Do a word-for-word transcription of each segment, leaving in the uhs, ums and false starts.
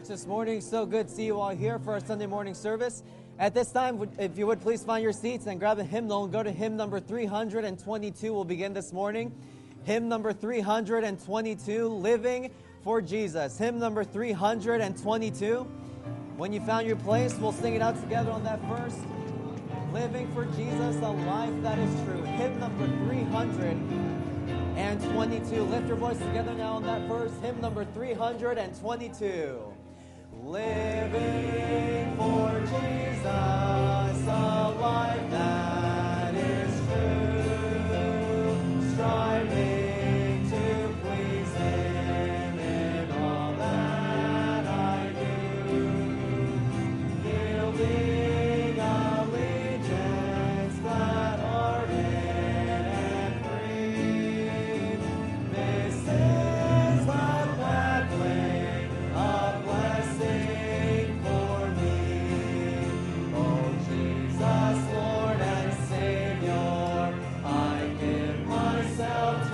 church this morning. So good to see you all here for our Sunday morning service. At this time, if you would please find your seats and grab a hymnal and go to hymn number three hundred twenty-two. We'll begin this morning. Hymn number three hundred twenty-two, Living for Jesus. Hymn number three hundred twenty-two. When you found your place, we'll sing it out together on that verse. Living for Jesus, a life that is true. Hymn number three hundred twenty-two. Lift your voice together now on that verse. Hymn number three hundred twenty-two. Living for Jesus, a life that is true. Striving to please Him in all that I do. Yielding allegiance, glad ardent and free. This is the pathway of blessing for me. Oh Jesus, Lord and Savior, I give myself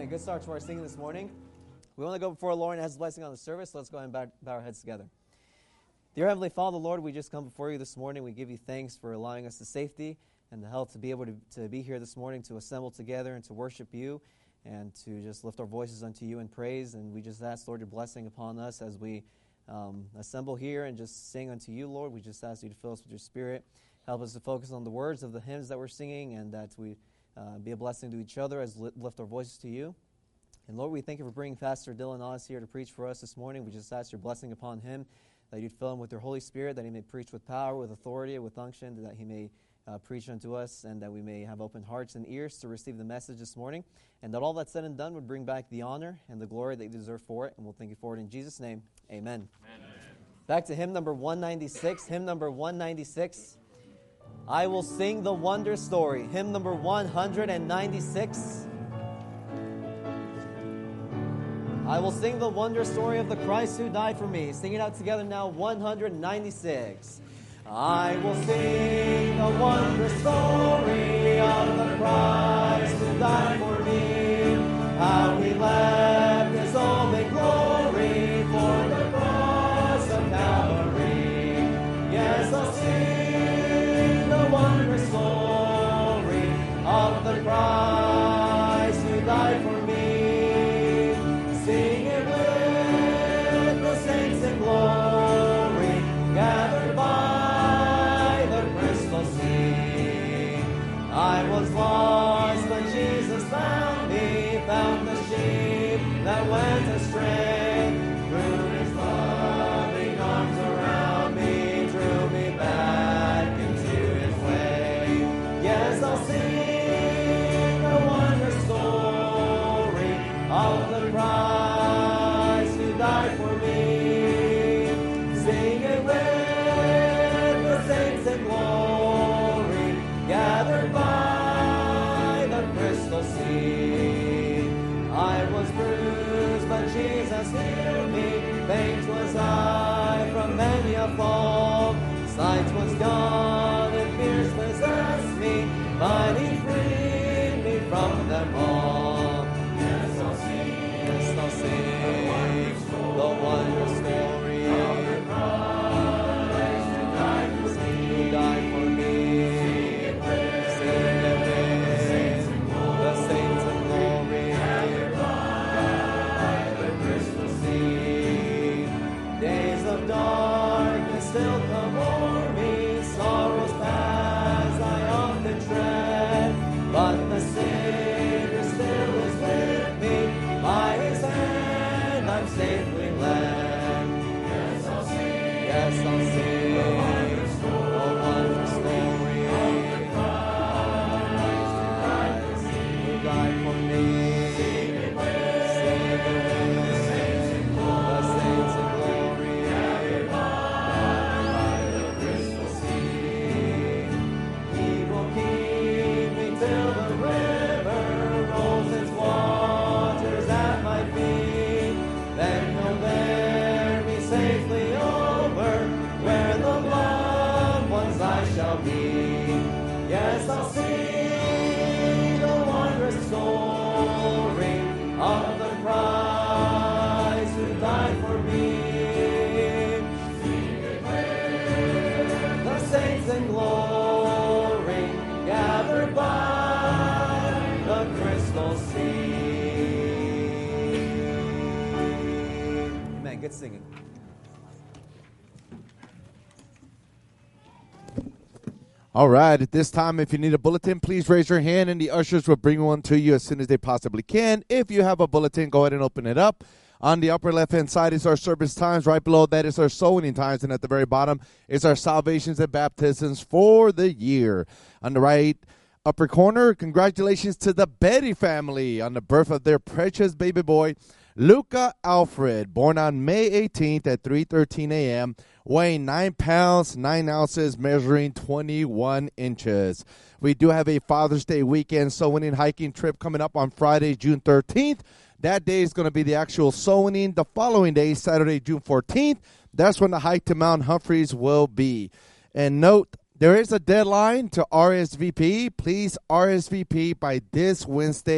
Amen. Good start to our singing this morning. We want to go before Lord and has a blessing on the service. Let's go ahead and bow, bow our heads together. Dear Heavenly Father, Lord, we just come before you this morning. We give you thanks for allowing us the safety and the health to be able to, to be here this morning, to assemble together and to worship you and to just lift our voices unto you in praise. And we just ask, Lord, your blessing upon us as we um, assemble here and just sing unto you, Lord. We just ask you to fill us with your Spirit. Help us to focus on the words of the hymns that we're singing and that we uh, be a blessing to each other as we lift our voices to you. And Lord, we thank you for bringing Pastor Dylan Oz here to preach for us this morning. We just ask your blessing upon him, that you'd fill him with your Holy Spirit, that he may preach with power, with authority, with unction, that he may uh, preach unto us, and that we may have open hearts and ears to receive the message this morning, and that all that's said and done would bring back the honor and the glory that you deserve for it. And we'll thank you for it in Jesus' name. Amen. Amen. Back to hymn number one ninety-six. Hymn number one ninety-six. I will sing the wonder story. Hymn number one ninety-six. I will sing the wonder story of the Christ who died for me. Sing it out together now, one ninety-six. I will sing the wonder story of the Christ who died for me. How he left his own in glory for the cross of Calvary. Yes, I'll sing the wonder story of the Christ who died for me. Sing it with the saints in glory, gathered by the crystal sea. I was lost, but Jesus found me, found the sheep that went astray. Threw his loving arms around me, drew me back into his way. Yes, I'll sing the wonder story of the Christ who died for me. Sing it with the saints in glory, gathered by the crystal sea. I was bruised, but Jesus healed me. Faint was I from many a fall. Sight was gone and fears possessed me, but he freed me from them all. Yes, I'll sing, yes, I'll sing the wonder story of the Christ who died for me. Who died for me. Sing it with the saints in glory, gathered by the crystal sea. Days of darkness still come o'er me, sorrows past I often tread, but the Savior still is with me, by his hand I'm safely led. Yes, I'll sing, yes, I'll sing the wonder story of the Christ who died for me. Sing it with the saints in glory, gathered by the crystal sea. He will keep me till the river rolls its waters at my feet. Then he'll bear me safely over where the loved ones I shall be. Yes, I'll sing the wondrous story of the Christ who died for me. Sing it with the saints in glory, gathered by the crystal sea. Amen. Good singing. All right, at this time, if you need a bulletin, please raise your hand, and the ushers will bring one to you as soon as they possibly can. If you have a bulletin, go ahead and open it up. On the upper left-hand side is our service times. Right below that is our soul winning times, and at the very bottom is our salvations and baptisms for the year. On the right upper corner, congratulations to the Betty family on the birth of their precious baby boy, Luca Alfred, born on May eighteenth at three thirteen a.m., weighing nine pounds, nine ounces, measuring twenty-one inches. We do have a Father's Day weekend soul winning hiking trip coming up on Friday, June thirteenth. That day is going to be the actual soul winning. The following day, Saturday, June fourteenth, that's when the hike to Mount Humphreys will be. And note, there is a deadline to R S V P. Please R S V P by this Wednesday,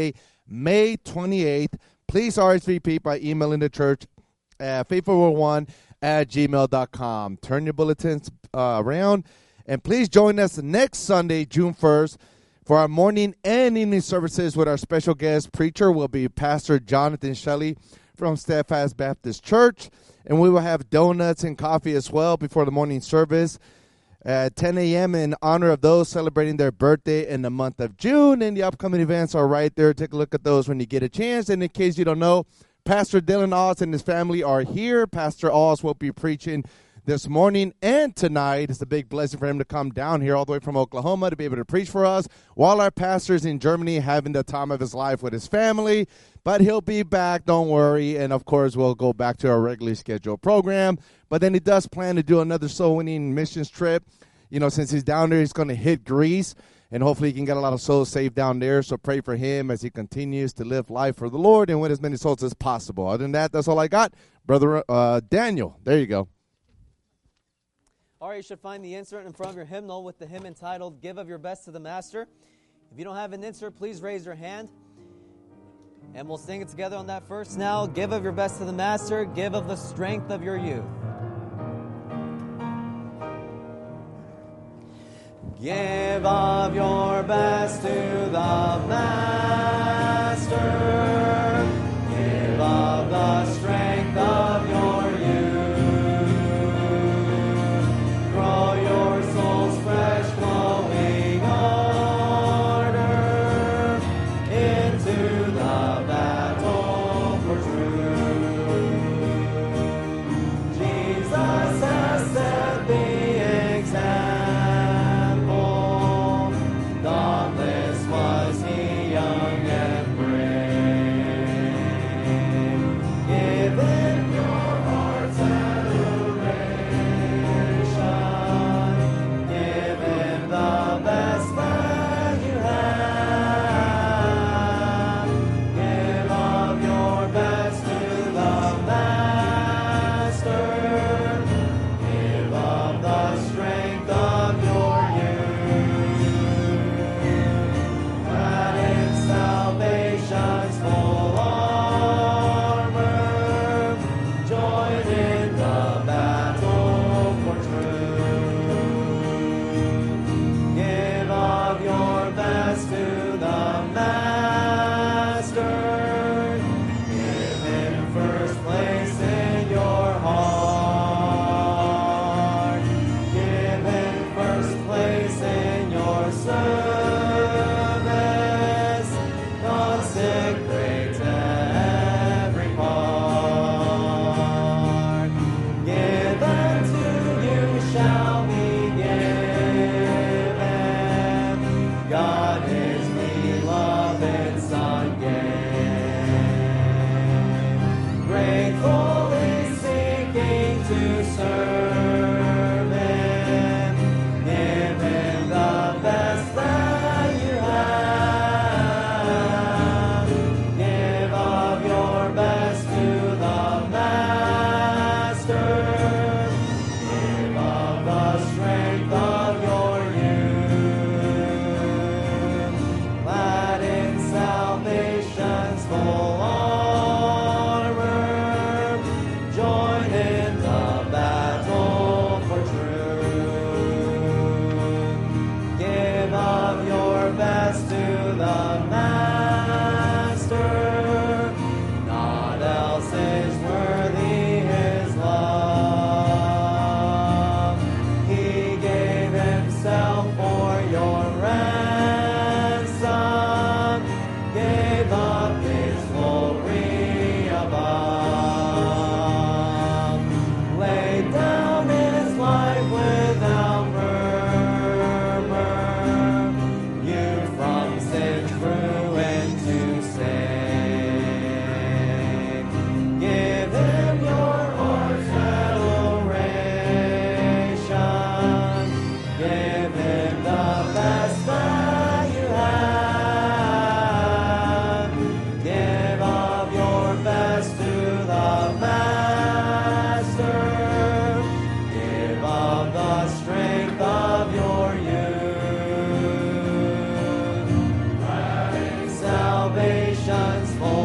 May twenty-eighth. Please R S V P by emailing the church at faithful one at gmail dot com. Turn your bulletins uh, around. And please join us next Sunday, June first, for our morning and evening services with our special guest preacher will be Pastor Jonathan Shelley from Steadfast Baptist Church. And we will have donuts and coffee as well before the morning service at ten a.m. in honor of those celebrating their birthday in the month of June. And the upcoming events are right there. Take a look at those when you get a chance. And in case you don't know, Pastor Dylan Oz and his family are here. Pastor Oz will be preaching this morning and tonight. It's a big blessing for him to come down here all the way from Oklahoma to be able to preach for us while our pastor is in Germany having the time of his life with his family. But he'll be back, don't worry. And, of course, we'll go back to our regularly scheduled program. But then he does plan to do another soul-winning missions trip. You know, since he's down there, he's going to hit Greece. And hopefully he can get a lot of souls saved down there. So pray for him as he continues to live life for the Lord and win as many souls as possible. Other than that, that's all I got. Brother uh, Daniel, there you go. All right, you should find the insert in front of your hymnal with the hymn entitled, Give of Your Best to the Master. If you don't have an insert, please raise your hand. And we'll sing it together on that first now. Give of your best to the Master. Give of the strength of your youth. Give of your best to the Master. Give of the strength of your youth. Grow your soul's fresh glowing ardor into the battle for truth. Jesus has set the example. Dauntless was he, young and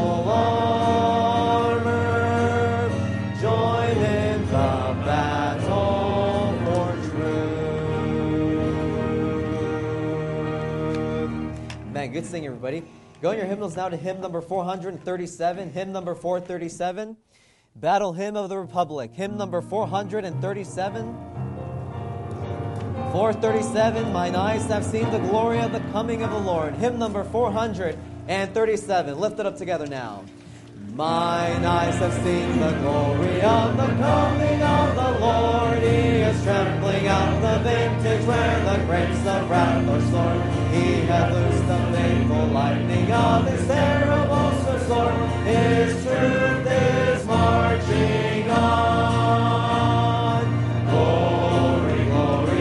armor, join in the battle for truth. Man, good singing, everybody. Go in your hymnals now to hymn number four hundred thirty-seven, hymn number four thirty-seven, Battle Hymn of the Republic, hymn number four hundred thirty-seven. four thirty-seven, mine eyes have seen the glory of the coming of the Lord. Hymn number four hundred thirty-seven. Lift it up together now. Mine eyes have seen the glory of the coming of the Lord. He is trampling out the vintage where the grapes of wrath are stored. He hath loosed the faithful lightning of his terrible sword. His truth is marching on. Glory, glory,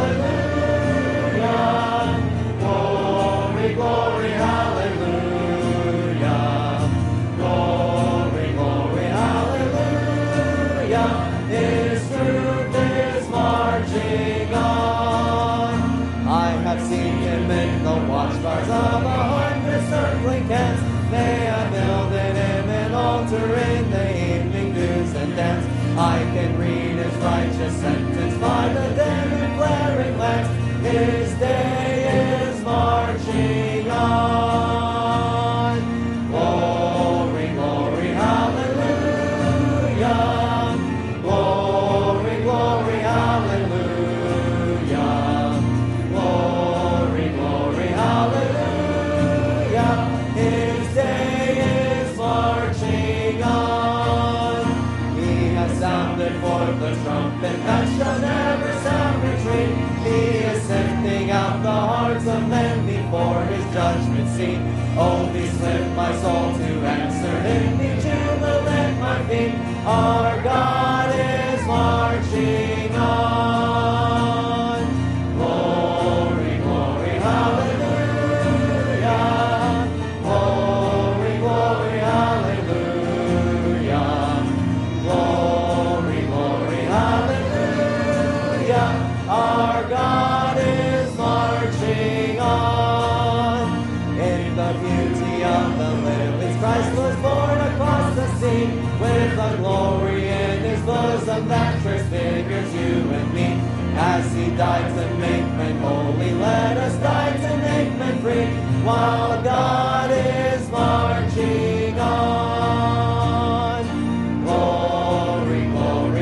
hallelujah. Glory, glory, hallelujah. Glory, glory, hallelujah. His truth is marching on. I have seen him in the watchtowers of a hundred circling camps. They have builded him an altar in the evening dews and dance. I can read his righteous sentence by the dim and flaring lamps. His day is marching on. Glory, glory, hallelujah. Glory, glory, hallelujah. Glory, glory, hallelujah. His day is marching on. He has sounded forth the trumpet that shall never sound retreat. He is sifting out the hearts of men before his judgment seat. Oh, please lift my soul to answer him, be jubilant at my feet. Our God is marching on. Glory, glory, hallelujah. Glory, glory, hallelujah. Glory, glory, hallelujah. Our God is marching on. In the beauty of the lilies, Christ was born across the sea, with the glory in his bosom that transfigures you and me. As he died to make men holy, let us die to make men free, while God is marching on. Glory, glory,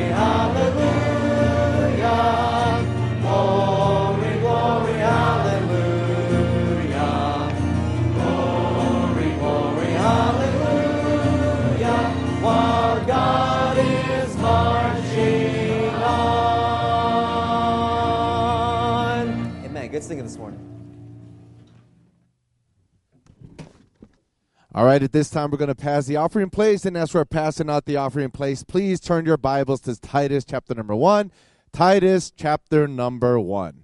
hallelujah. Glory, glory, hallelujah. Glory, glory, hallelujah. While God is marching on. Amen. Good singing this morning. All right, at this time, we're going to pass the offering place, and as we're passing out the offering place, please turn your Bibles to Titus chapter number one. Titus chapter number one.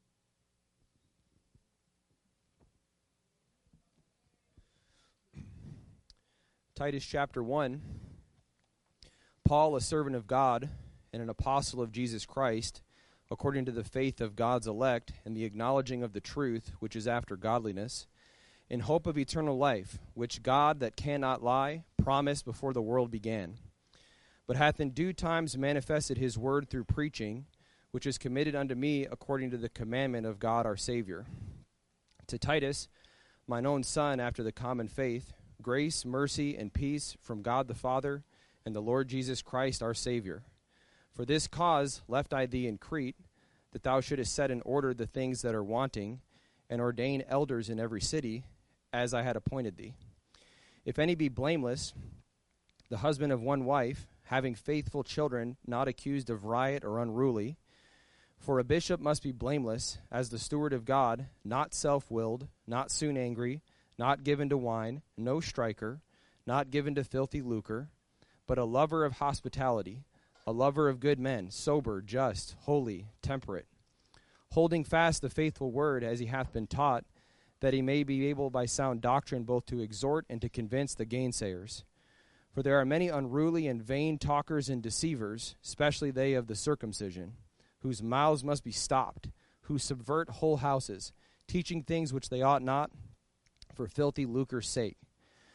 Titus chapter one. Paul, a servant of God and an apostle of Jesus Christ, according to the faith of God's elect and the acknowledging of the truth which is after godliness, in hope of eternal life, which God that cannot lie promised before the world began, but hath in due times manifested his word through preaching, which is committed unto me according to the commandment of God our Savior. To Titus, mine own son after the common faith, grace, mercy, and peace from God the Father and the Lord Jesus Christ our Savior. For this cause left I thee in Crete, that thou shouldest set in order the things that are wanting, and ordain elders in every city, as I had appointed thee. If any be blameless, the husband of one wife, having faithful children, not accused of riot or unruly. For a bishop must be blameless, as the steward of God, not self-willed, not soon angry, not given to wine, no striker, not given to filthy lucre, but a lover of hospitality, a lover of good men, sober, just, holy, temperate, holding fast the faithful word as he hath been taught, that he may be able by sound doctrine both to exhort and to convince the gainsayers. For there are many unruly and vain talkers and deceivers, especially they of the circumcision, whose mouths must be stopped, who subvert whole houses, teaching things which they ought not, for filthy lucre's sake.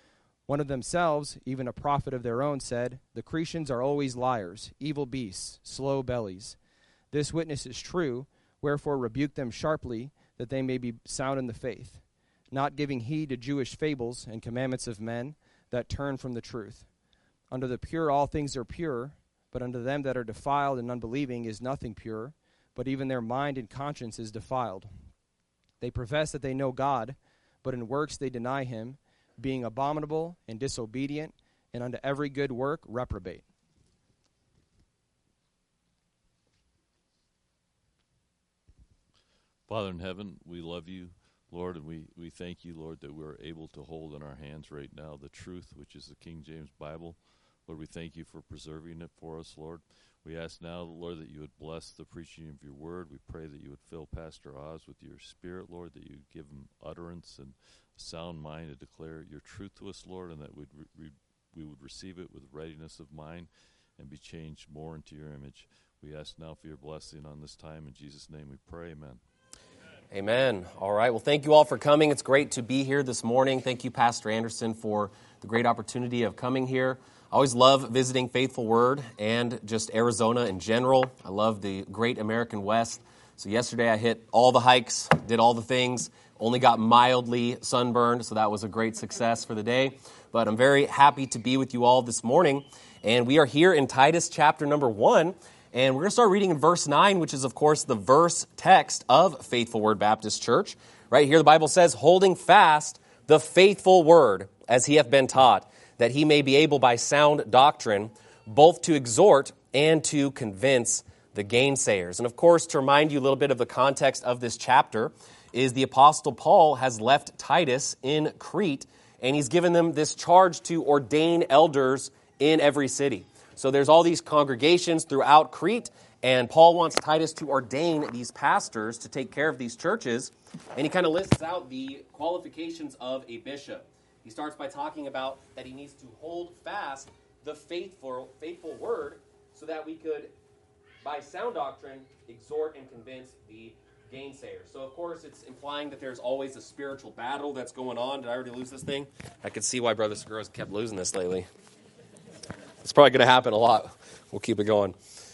One of themselves, even a prophet of their own, said, "The Cretians are always liars, evil beasts, slow bellies. This witness is true, wherefore rebuke them sharply, that they may be sound in the faith, not giving heed to Jewish fables and commandments of men that turn from the truth. Unto the pure all things are pure, but unto them that are defiled and unbelieving is nothing pure, but even their mind and conscience is defiled. They profess that they know God, but in works they deny him, being abominable and disobedient, and unto every good work reprobate." Father in heaven, we love you, Lord, and we, we thank you, Lord, that we're able to hold in our hands right now the truth, which is the King James Bible. Lord, we thank you for preserving it for us, Lord. We ask now, Lord, that you would bless the preaching of your word. We pray that you would fill Pastor Oz with your spirit, Lord, that you would give him utterance and a sound mind to declare your truth to us, Lord, and that we'd re- re- we would receive it with readiness of mind and be changed more into your image. We ask now for your blessing on this time. In Jesus' name we pray, amen. Amen. All right. Well, thank you all for coming. It's great to be here this morning. Thank you, Pastor Anderson, for the great opportunity of coming here. I always love visiting Faithful Word and just Arizona in general. I love the great American West. So yesterday I hit all the hikes, did all the things, only got mildly sunburned, so that was a great success for the day. But I'm very happy to be with you all this morning. And we are here in Titus chapter number one. And we're going to start reading in verse nine, which is, of course, the verse text of Faithful Word Baptist Church. Right here, the Bible says, "Holding fast the faithful word, as he hath been taught, that he may be able by sound doctrine both to exhort and to convince the gainsayers." And, of course, to remind you a little bit of the context of this chapter is the Apostle Paul has left Titus in Crete, and he's given them this charge to ordain elders in every city. So there's all these congregations throughout Crete, and Paul wants Titus to ordain these pastors to take care of these churches, and he kind of lists out the qualifications of a bishop. He starts by talking about that he needs to hold fast the faithful, faithful word so that we could, by sound doctrine, exhort and convince the gainsayers. So, of course, it's implying that there's always a spiritual battle that's going on. Did I already lose this thing? I could see why Brother Segura's kept losing this lately. It's probably going to happen a lot. We'll keep it going.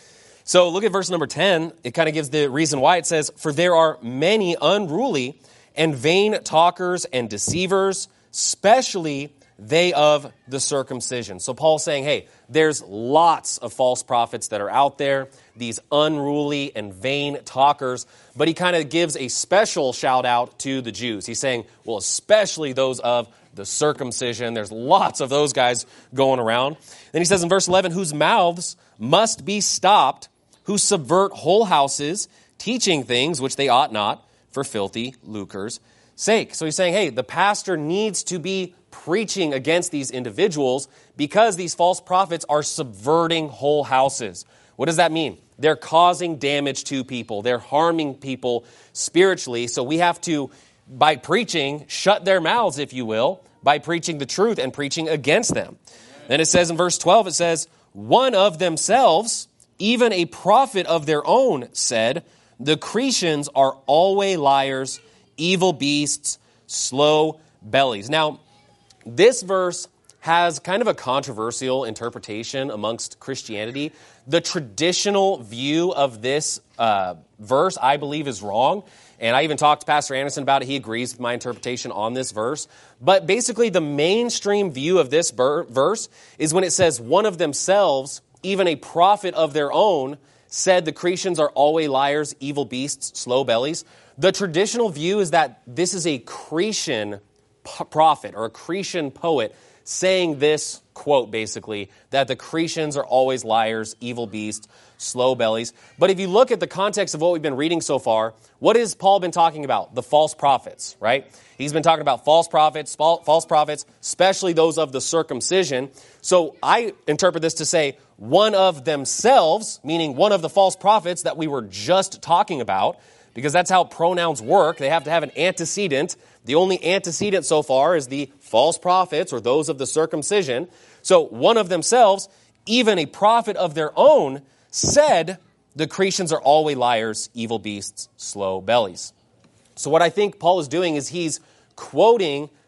So look at verse number ten. It kind of gives the reason why. It says, "For there are many unruly and vain talkers and deceivers, especially they of the circumcision." So Paul's saying, hey, there's lots of false prophets that are out there, these unruly and vain talkers, but he kind of gives a special shout out to the Jews. He's saying, well, especially those of the circumcision. There's lots of those guys going around. Then he says in verse eleven, "Whose mouths must be stopped, who subvert whole houses, teaching things which they ought not, for filthy lucre's sake." So he's saying, hey, the pastor needs to be preaching against these individuals because these false prophets are subverting whole houses. What does that mean? They're causing damage to people. They're harming people spiritually. So we have to, by preaching, shut their mouths, if you will, by preaching the truth and preaching against them. Then it says in verse twelve, it says, "One of themselves, even a prophet of their own, said, the Cretians are always liars, evil beasts, slow bellies." Now, this verse has kind of a controversial interpretation amongst Christianity. The traditional view of this uh, verse, I believe, is wrong. And I even talked to Pastor Anderson about it. He agrees with my interpretation on this verse. But basically, the mainstream view of this ber- verse is when it says, "One of themselves, even a prophet of their own, said the Cretians are always liars, evil beasts, slow bellies." The traditional view is that this is a Cretan p- prophet or a Cretan poet saying this quote, basically, that the Cretians are always liars, evil beasts, slow bellies. But if you look at the context of what we've been reading so far, what has Paul been talking about? The false prophets, right? He's been talking about false prophets, false prophets, especially those of the circumcision. So I interpret this to say one of themselves, meaning one of the false prophets that we were just talking about, because that's how pronouns work. They have to have an antecedent. The only antecedent so far is the false prophets or those of the circumcision. So one of themselves, even a prophet of their own, said the Cretians are always liars, evil beasts, slow bellies. So what I think Paul is doing is he's quoting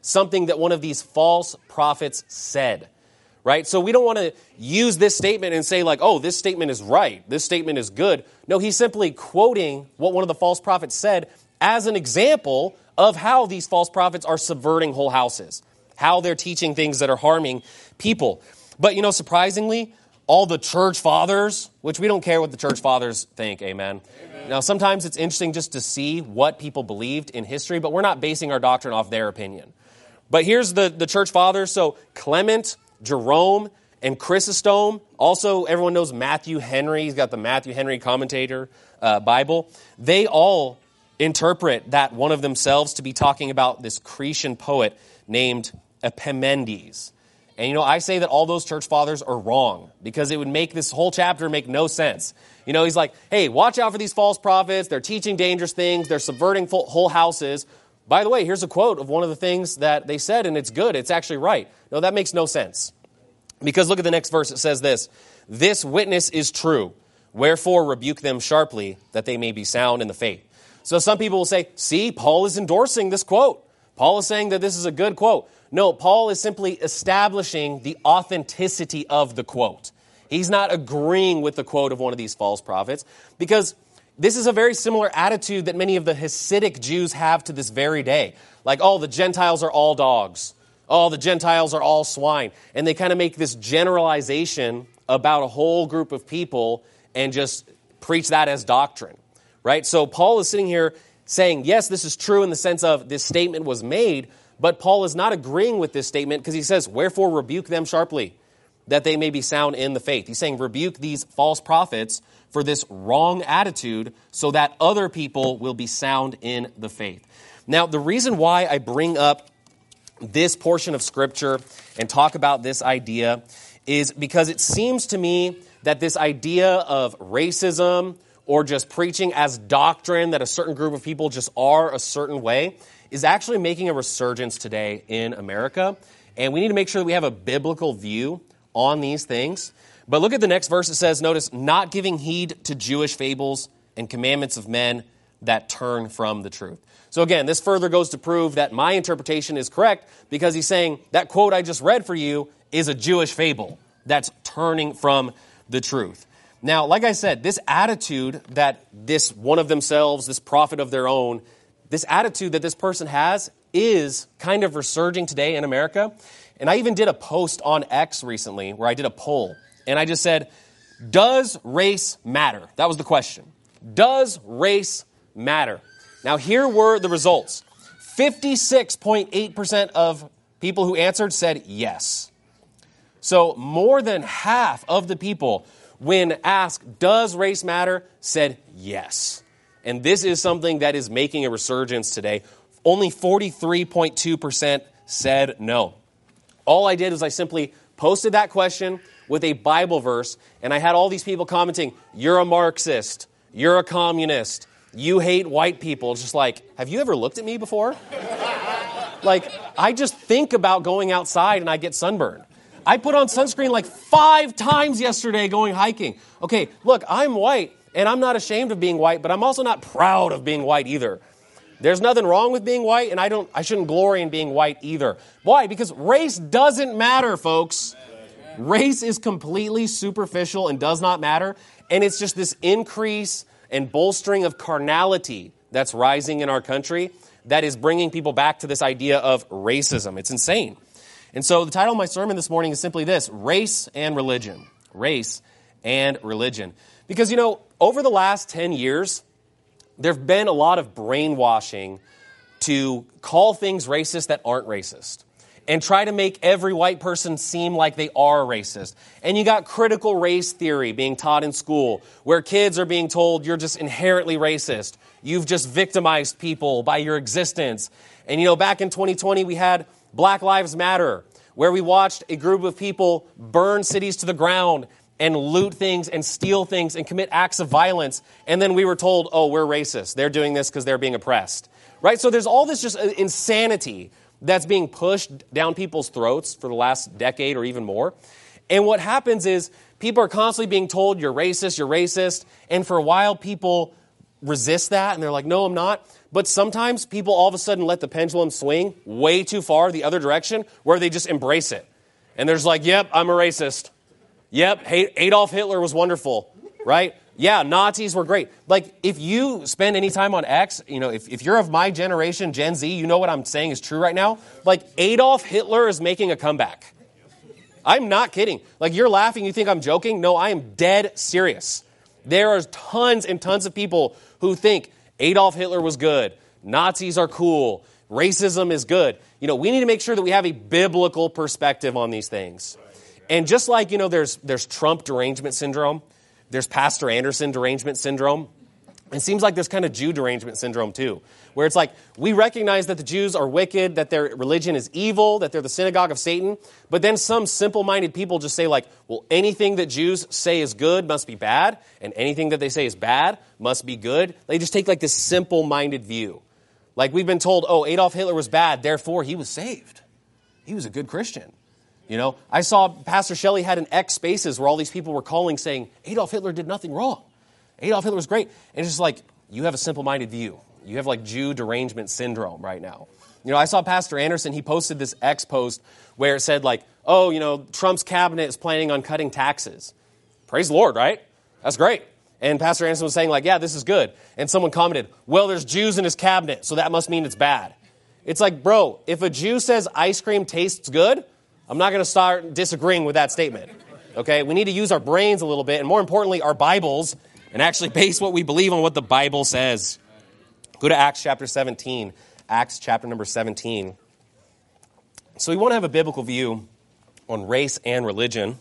something that one of these false prophets said, right? So we don't want to use this statement and say like, oh, this statement is right, this statement is good. No, he's simply quoting what one of the false prophets said as an example of how these false prophets are subverting whole houses, how they're teaching things that are harming people. But, you know, surprisingly, all the church fathers, which we don't care what the church fathers think, amen. amen. Now, sometimes it's interesting just to see what people believed in history, but we're not basing our doctrine off their opinion. But here's the, the church fathers. So Clement, Jerome, and Chrysostom. Also, everyone knows Matthew Henry. He's got the Matthew Henry Commentator uh, Bible. They all interpret that one of themselves to be talking about this Cretan poet named Epimenides. And, you know, I say that all those church fathers are wrong because it would make this whole chapter make no sense. You know, he's like, hey, watch out for these false prophets. They're teaching dangerous things. They're subverting full, whole houses. By the way, here's a quote of one of the things that they said, and it's good. It's actually right. No, that makes no sense. Because look at the next verse. It says this, this witness is true. Wherefore rebuke them sharply that they may be sound in the faith. So some people will say, see, Paul is endorsing this quote. Paul is saying that this is a good quote. No, Paul is simply establishing the authenticity of the quote. He's not agreeing with the quote of one of these false prophets because this is a very similar attitude that many of the Hasidic Jews have to this very day. Like, oh, the Gentiles are all dogs. Oh, the Gentiles are all swine. And they kind of make this generalization about a whole group of people and just preach that as doctrine, right? So Paul is sitting here saying, yes, this is true in the sense of this statement was made, but Paul is not agreeing with this statement because he says, wherefore rebuke them sharply, that they may be sound in the faith. He's saying rebuke these false prophets for this wrong attitude so that other people will be sound in the faith. Now, the reason why I bring up this portion of Scripture and talk about this idea is because it seems to me that this idea of racism or just preaching as doctrine that a certain group of people just are a certain way is actually making a resurgence today in America. And we need to make sure that we have a biblical view on these things. But look at the next verse. It says, notice, not giving heed to Jewish fables and commandments of men that turn from the truth. So again, this further goes to prove that my interpretation is correct because he's saying that quote I just read for you is a Jewish fable that's turning from the truth. Now, like I said, this attitude that this one of themselves, this prophet of their own, this attitude that this person has is kind of resurging today in America. And I even did a post on X recently where I did a poll. And I just said, does race matter? That was the question. Does race matter? Now, here were the results. fifty-six point eight percent of people who answered said yes. So more than half of the people, when asked, does race matter, said yes. And this is something that is making a resurgence today. Only forty-three point two percent said no. All I did was I simply posted that question with a Bible verse, and I had all these people commenting, you're a Marxist, you're a communist, you hate white people. It's just like, have you ever looked at me before? Like, I just think about going outside and I get sunburned. I put on sunscreen like five times yesterday going hiking. Okay, look, I'm white, and I'm not ashamed of being white, but I'm also not proud of being white either. There's nothing wrong with being white, and I don't. I shouldn't glory in being white either. Why? Because race doesn't matter, folks. Race is completely superficial and does not matter, and it's just this increase and bolstering of carnality that's rising in our country that is bringing people back to this idea of racism. It's insane. And so the title of my sermon this morning is simply this, Race and Religion. Race and Religion. Because, you know, over the last ten years, there have been a lot of brainwashing to call things racist that aren't racist and try to make every white person seem like they are racist. And you got critical race theory being taught in school where kids are being told you're just inherently racist. You've just victimized people by your existence. And, you know, back in twenty twenty, we had Black Lives Matter, where we watched a group of people burn cities to the ground and loot things and steal things and commit acts of violence. And then we were told, oh, we're racist. They're doing this because they're being oppressed. Right? So there's all this just insanity that's being pushed down people's throats for the last decade or even more. And what happens is people are constantly being told, you're racist, you're racist. And for a while, people resist that and they're like, no, I'm not. But sometimes people all of a sudden let the pendulum swing way too far the other direction where they just embrace it. And there's like, yep, I'm a racist. Yep, Adolf Hitler was wonderful, right? Yeah, Nazis were great. Like, if you spend any time on X, you know, if, if you're of my generation, Gen Z, you know what I'm saying is true right now. Like, Adolf Hitler is making a comeback. I'm not kidding. Like, you're laughing, you think I'm joking? No, I am dead serious. There are tons and tons of people who think Adolf Hitler was good, Nazis are cool, racism is good. You know, we need to make sure that we have a biblical perspective on these things. And just like, you know, there's there's Trump derangement syndrome, there's Pastor Anderson derangement syndrome. It seems like there's kind of Jew derangement syndrome too, where it's like we recognize that the Jews are wicked, that their religion is evil, that they're the synagogue of Satan, but then some simple-minded people just say like, well, anything that Jews say is good must be bad, and anything that they say is bad must be good. They just take like this simple-minded view. Like we've been told, oh, Adolf Hitler was bad, therefore he was saved. He was a good Christian. You know, I saw Pastor Shelley had an X Spaces where all these people were calling saying, Adolf Hitler did nothing wrong. Adolf Hitler was great. And it's just like, you have a simple-minded view. You have like Jew derangement syndrome right now. You know, I saw Pastor Anderson, he posted this X post where it said like, oh, you know, Trump's cabinet is planning on cutting taxes. Praise the Lord, right? That's great. And Pastor Anderson was saying like, yeah, this is good. And someone commented, well, there's Jews in his cabinet, so that must mean it's bad. It's like, bro, if a Jew says ice cream tastes good, I'm not going to start disagreeing with that statement. Okay? We need to use our brains a little bit, and more importantly, our Bibles, and actually base what we believe on what the Bible says. Go to Acts chapter seventeen. Acts chapter number seventeen. So we want to have a biblical view on race and religion.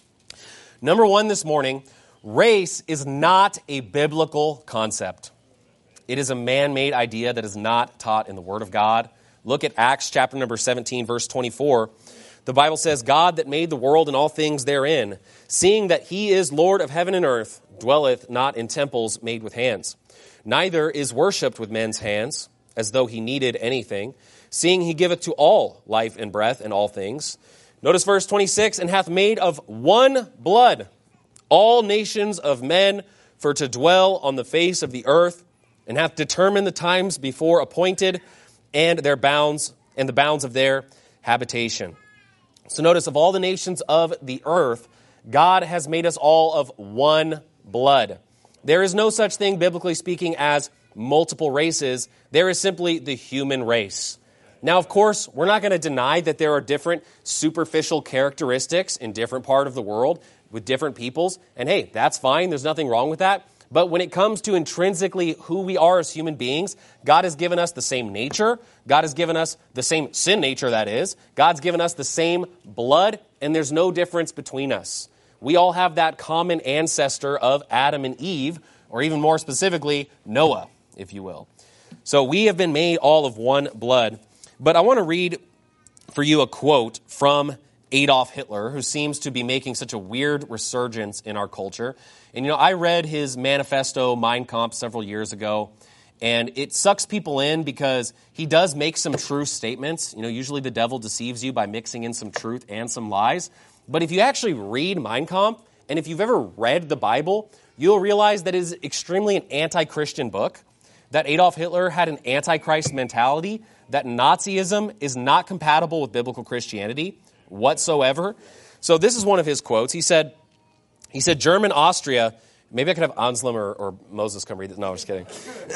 Number one this morning, race is not a biblical concept. It is a man-made idea that is not taught in the Word of God. Look at Acts chapter number seventeen, verse twenty-four. The Bible says, God that made the world and all things therein, seeing that he is Lord of heaven and earth, dwelleth not in temples made with hands. Neither is worshipped with men's hands, as though he needed anything, seeing he giveth to all life and breath and all things. Notice verse twenty-six, and hath made of one blood all nations of men for to dwell on the face of the earth, and hath determined the times before appointed, and their bounds, and the bounds of their habitation. So notice, of all the nations of the earth, God has made us all of one blood. There is no such thing, biblically speaking, as multiple races. There is simply the human race. Now, of course, we're not going to deny that there are different superficial characteristics in different parts of the world with different peoples. And hey, that's fine. There's nothing wrong with that. But when it comes to intrinsically who we are as human beings, God has given us the same nature. God has given us the same sin nature, that is. God's given us the same blood, and there's no difference between us. We all have that common ancestor of Adam and Eve, or even more specifically, Noah, if you will. So we have been made all of one blood. But I want to read for you a quote from Adolf Hitler, who seems to be making such a weird resurgence in our culture. And, you know, I read his manifesto, Mein Kampf, several years ago, and it sucks people in because he does make some true statements. You know, usually the devil deceives you by mixing in some truth and some lies. But if you actually read Mein Kampf, and if you've ever read the Bible, you'll realize that it is extremely an anti-Christian book, that Adolf Hitler had an anti-Christ mentality, that Nazism is not compatible with biblical Christianity whatsoever. So this is one of his quotes. He said, he said, German Austria, maybe I could have Anselm or, or Moses come read this. No, I'm just kidding.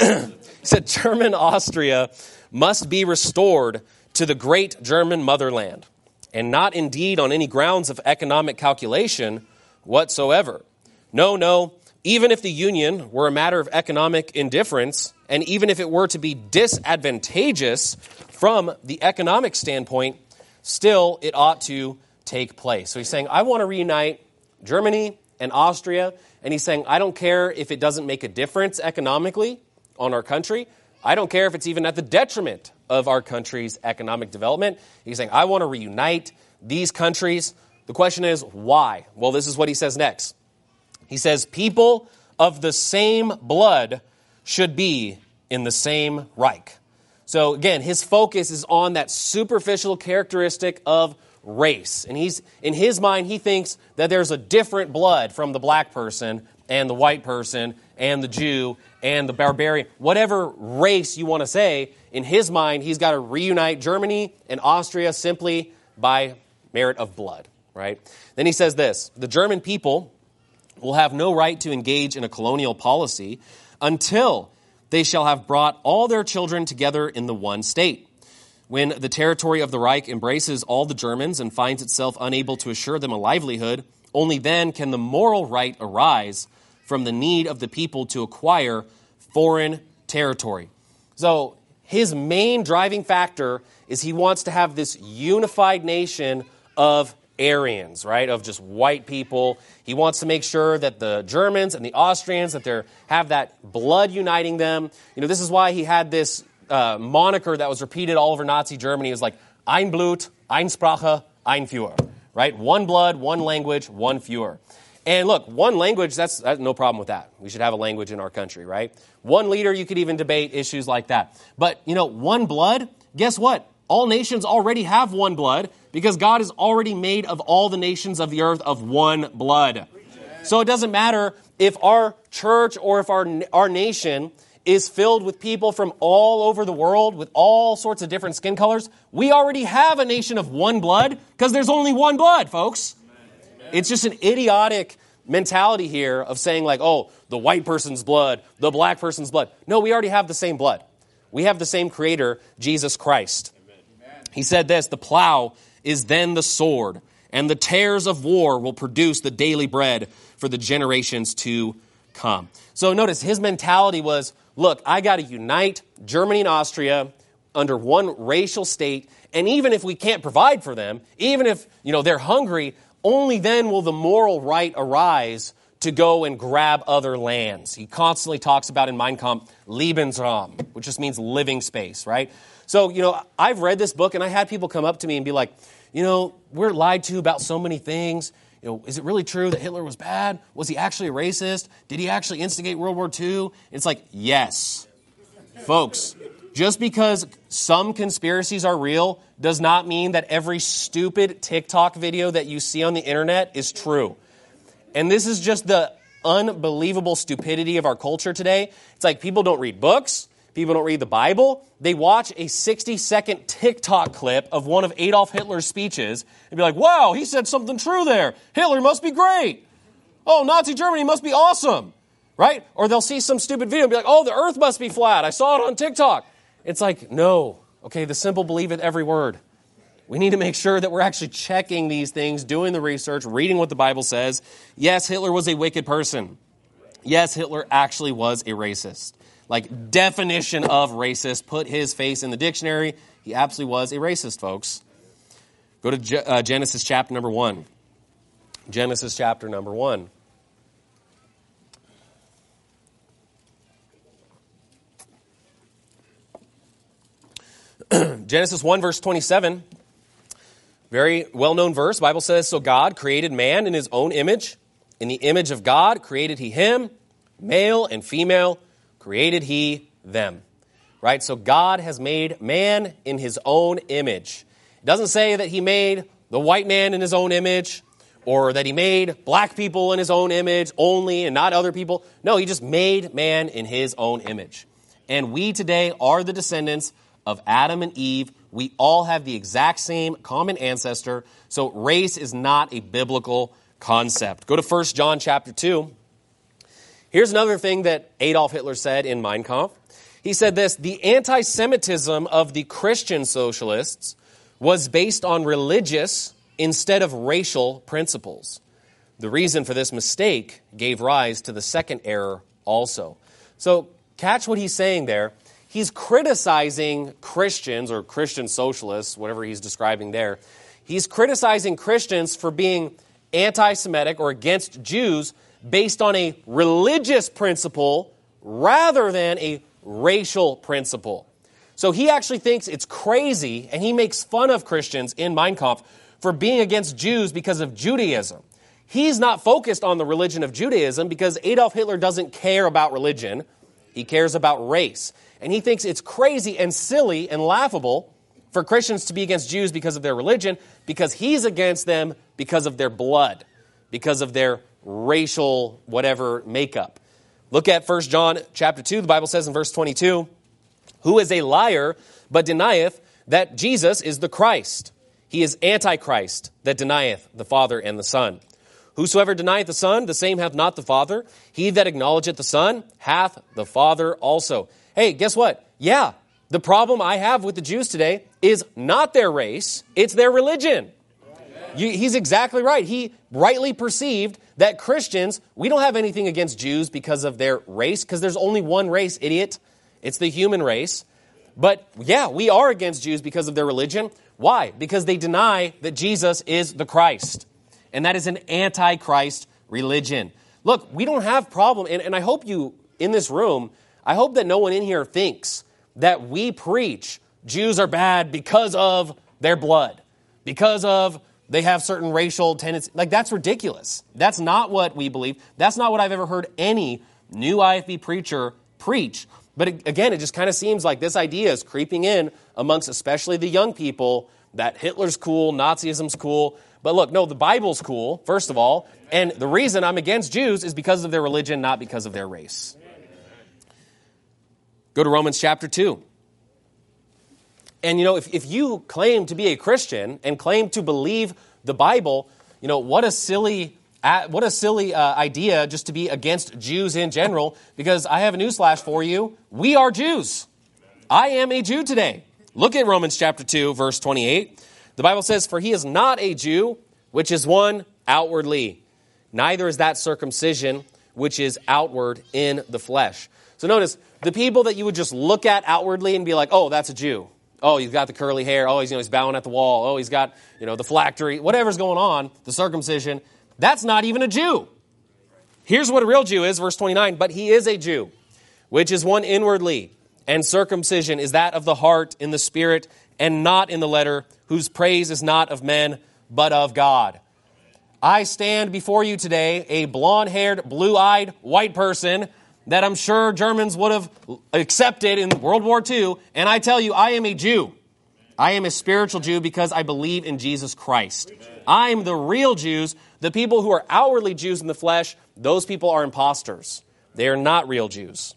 He said, German Austria must be restored to the great German motherland, and not indeed on any grounds of economic calculation whatsoever. No, no, even if the union were a matter of economic indifference, and even if it were to be disadvantageous from the economic standpoint, still it ought to take place. So he's saying, I want to reunite Germany and Austria, and he's saying, I don't care if it doesn't make a difference economically on our country. I don't care if it's even at the detriment of our country's economic development. He's saying, I want to reunite these countries. The question is, why? Well, this is what he says next. He says, people of the same blood should be in the same Reich. So again, his focus is on that superficial characteristic of race. And he's in his mind, he thinks that there's a different blood from the black person and the white person and the Jew and the barbarian, whatever race you want to say, in his mind, he's got to reunite Germany and Austria simply by merit of blood, right? Then he says this, the German people will have no right to engage in a colonial policy until they shall have brought all their children together in the one state. When the territory of the Reich embraces all the Germans and finds itself unable to assure them a livelihood, only then can the moral right arise from the need of the people to acquire foreign territory. So his main driving factor is he wants to have this unified nation of Aryans, right, of just white people. He wants to make sure that the Germans and the Austrians, that they have that blood uniting them. You know, this is why he had this uh, moniker that was repeated all over Nazi Germany. It was like, ein Blut, ein Sprache, ein Führer, right? One blood, one language, one Führer. And look, one language, that's, that's no problem with that. We should have a language in our country, right? One leader, you could even debate issues like that. But, you know, one blood, guess what? All nations already have one blood because God is already made of all the nations of the earth of one blood. So it doesn't matter if our church or if our, our nation is filled with people from all over the world with all sorts of different skin colors. We already have a nation of one blood because there's only one blood, folks. It's just an idiotic mentality here of saying like, oh, the white person's blood, the black person's blood. No, we already have the same blood. We have the same creator, Jesus Christ. He said this, the plow is then the sword, and the tares of war will produce the daily bread for the generations to come. So notice his mentality was, look, I got to unite Germany and Austria under one racial state, and even if we can't provide for them, even if, you know, they're hungry, only then will the moral right arise to go and grab other lands. He constantly talks about in Mein Kampf, Lebensraum, which just means living space, right? So, you know, I've read this book and I had people come up to me and be like, you know, we're lied to about so many things. You know, is it really true that Hitler was bad? Was he actually a racist? Did he actually instigate World War Two? It's like, yes. Folks, just because some conspiracies are real does not mean that every stupid TikTok video that you see on the internet is true. And this is just the unbelievable stupidity of our culture today. It's like people don't read books. People don't read the Bible. They watch a sixty-second TikTok clip of one of Adolf Hitler's speeches and be like, wow, he said something true there. Hitler must be great. Oh, Nazi Germany must be awesome, right? Or they'll see some stupid video and be like, oh, the earth must be flat. I saw it on TikTok. It's like, no. Okay, the simple believeth every word. We need to make sure that we're actually checking these things, doing the research, reading what the Bible says. Yes, Hitler was a wicked person. Yes, Hitler actually was a racist. Like, definition of racist, put his face in the dictionary. He absolutely was a racist, folks. Go to Ge- uh, Genesis chapter number one. Genesis chapter number one. Genesis one, verse twenty-seven. Very well-known verse. The Bible says, so God created man in his own image. In the image of God created he him, male and female created he them. Right? So God has made man in his own image. It doesn't say that he made the white man in his own image or that he made black people in his own image only and not other people. No, he just made man in his own image. And we today are the descendants of Adam and Eve. We all have the exact same common ancestor. So race is not a biblical concept. Go to First John chapter two. Here's another thing that Adolf Hitler said in Mein Kampf. He said this, the anti-Semitism of the Christian socialists was based on religious instead of racial principles. The reason for this mistake gave rise to the second error also. So catch what he's saying there. He's criticizing Christians or Christian socialists, whatever he's describing there. He's criticizing Christians for being anti-Semitic or against Jews based on a religious principle rather than a racial principle. So he actually thinks it's crazy, and he makes fun of Christians in Mein Kampf for being against Jews because of Judaism. He's not focused on the religion of Judaism because Adolf Hitler doesn't care about religion. He cares about race. And he thinks it's crazy and silly and laughable for Christians to be against Jews because of their religion, because he's against them because of their blood, because of their racial whatever makeup. Look at First John chapter two. The Bible says in verse twenty-two, who is a liar but denieth that Jesus is the Christ. He is Antichrist that denieth the Father and the Son. Whosoever denieth the Son, the same hath not the Father. He that acknowledgeth the Son hath the Father also. Hey, guess what? Yeah, the problem I have with the Jews today is not their race, it's their religion. You, he's exactly right. He rightly perceived that Christians, we don't have anything against Jews because of their race, because there's only one race, idiot. It's the human race. But yeah, we are against Jews because of their religion. Why? Because they deny that Jesus is the Christ. And that is an anti-Christ religion. Look, we don't have problem, and, and I hope you, in this room, I hope that no one in here thinks that we preach Jews are bad because of their blood, because of they have certain racial tendencies. Like, that's ridiculous. That's not what we believe. That's not what I've ever heard any new I F B preacher preach. But again, it just kind of seems like this idea is creeping in amongst especially the young people that Hitler's cool, Nazism's cool. But look, no, the Bible's cool, first of all. And the reason I'm against Jews is because of their religion, not because of their race. Go to Romans chapter two. And, you know, if, if you claim to be a Christian and claim to believe the Bible, you know, what a silly What a silly uh, idea just to be against Jews in general, because I have a newsflash for you. We are Jews. I am a Jew today. Look at Romans chapter two, verse twenty-eight. The Bible says, for he is not a Jew, which is one outwardly. Neither is that circumcision, which is outward in the flesh. So notice, the people that you would just look at outwardly and be like, oh, that's a Jew. Oh, he's got the curly hair. Oh, he's, you know, he's bowing at the wall. Oh, he's got, you know, the phylactery. Whatever's going on, the circumcision. That's not even a Jew. Here's what a real Jew is, verse twenty-nine. But he is a Jew, which is one inwardly, and circumcision is that of the heart in the spirit and not in the letter, whose praise is not of men, but of God. I stand before you today, a blonde-haired, blue-eyed white person that I'm sure Germans would have accepted in World War Two, and I tell you, I am a Jew. I am a spiritual Jew because I believe in Jesus Christ. I am the real Jews. The people who are outwardly Jews in the flesh, those people are imposters. They are not real Jews.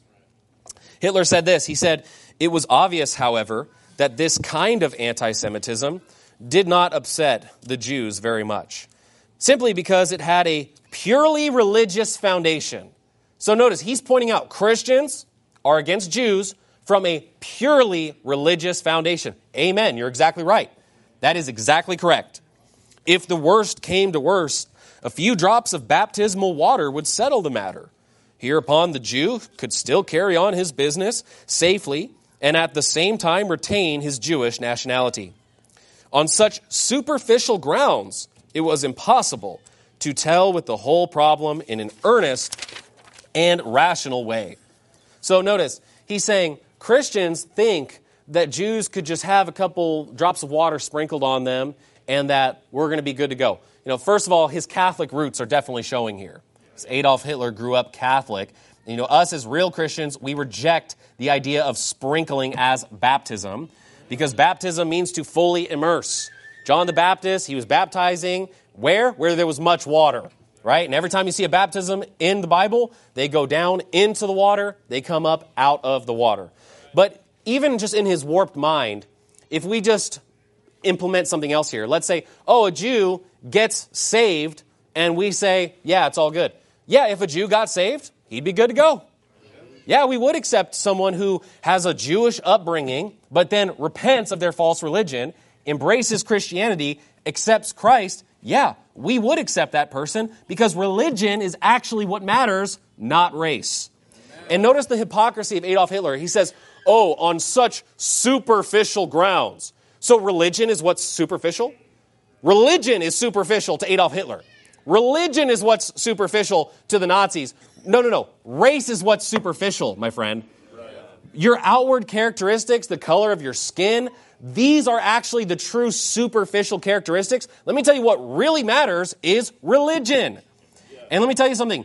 Hitler said this. He said, it was obvious, however, that this kind of anti-Semitism did not upset the Jews very much, simply because it had a purely religious foundation. So notice, he's pointing out Christians are against Jews from a purely religious foundation. Amen. You're exactly right. That is exactly correct. If the worst came to worst, a few drops of baptismal water would settle the matter. Hereupon the Jew could still carry on his business safely and at the same time retain his Jewish nationality. On such superficial grounds, it was impossible to tell with the whole problem in an earnest and rational way. So notice, he's saying Christians think that Jews could just have a couple drops of water sprinkled on them and that we're going to be good to go. You know, first of all, his Catholic roots are definitely showing here. Adolf Hitler grew up Catholic. You know, us as real Christians, we reject the idea of sprinkling as baptism because baptism means to fully immerse. John the Baptist, he was baptizing where? Where there was much water, right? And every time you see a baptism in the Bible, they go down into the water, they come up out of the water. But even just in his warped mind, if we just implement something else here, let's say, oh, a Jew gets saved, and we say, yeah, it's all good. Yeah, if a Jew got saved, he'd be good to go. Yeah, we would accept someone who has a Jewish upbringing, but then repents of their false religion, embraces Christianity, accepts Christ. Yeah, we would accept that person because religion is actually what matters, not race. And notice the hypocrisy of Adolf Hitler. He says, oh, on such superficial grounds. So religion is what's superficial? Religion is superficial to Adolf Hitler. Religion is what's superficial to the Nazis. No, no, no. Race is what's superficial, my friend. Your outward characteristics, the color of your skin, these are actually the true superficial characteristics. Let me tell you what really matters is religion. And let me tell you something.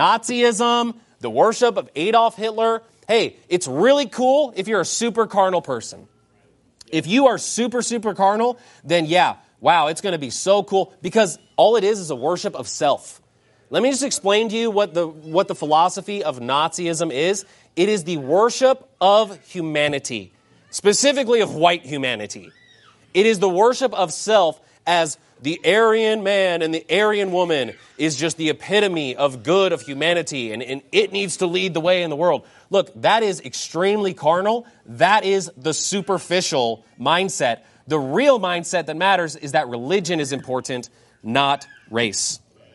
Nazism, the worship of Adolf Hitler, hey, it's really cool if you're a super carnal person. If you are super, super carnal, then yeah, wow, it's going to be so cool because all it is is a worship of self. Let me just explain to you what the, what the philosophy of Nazism is. It is the worship of humanity, specifically of white humanity. It is the worship of self as the Aryan man and the Aryan woman is just the epitome of good of humanity, and, and it needs to lead the way in the world. Look, that is extremely carnal. That is the superficial mindset. The real mindset that matters is that religion is important, not race.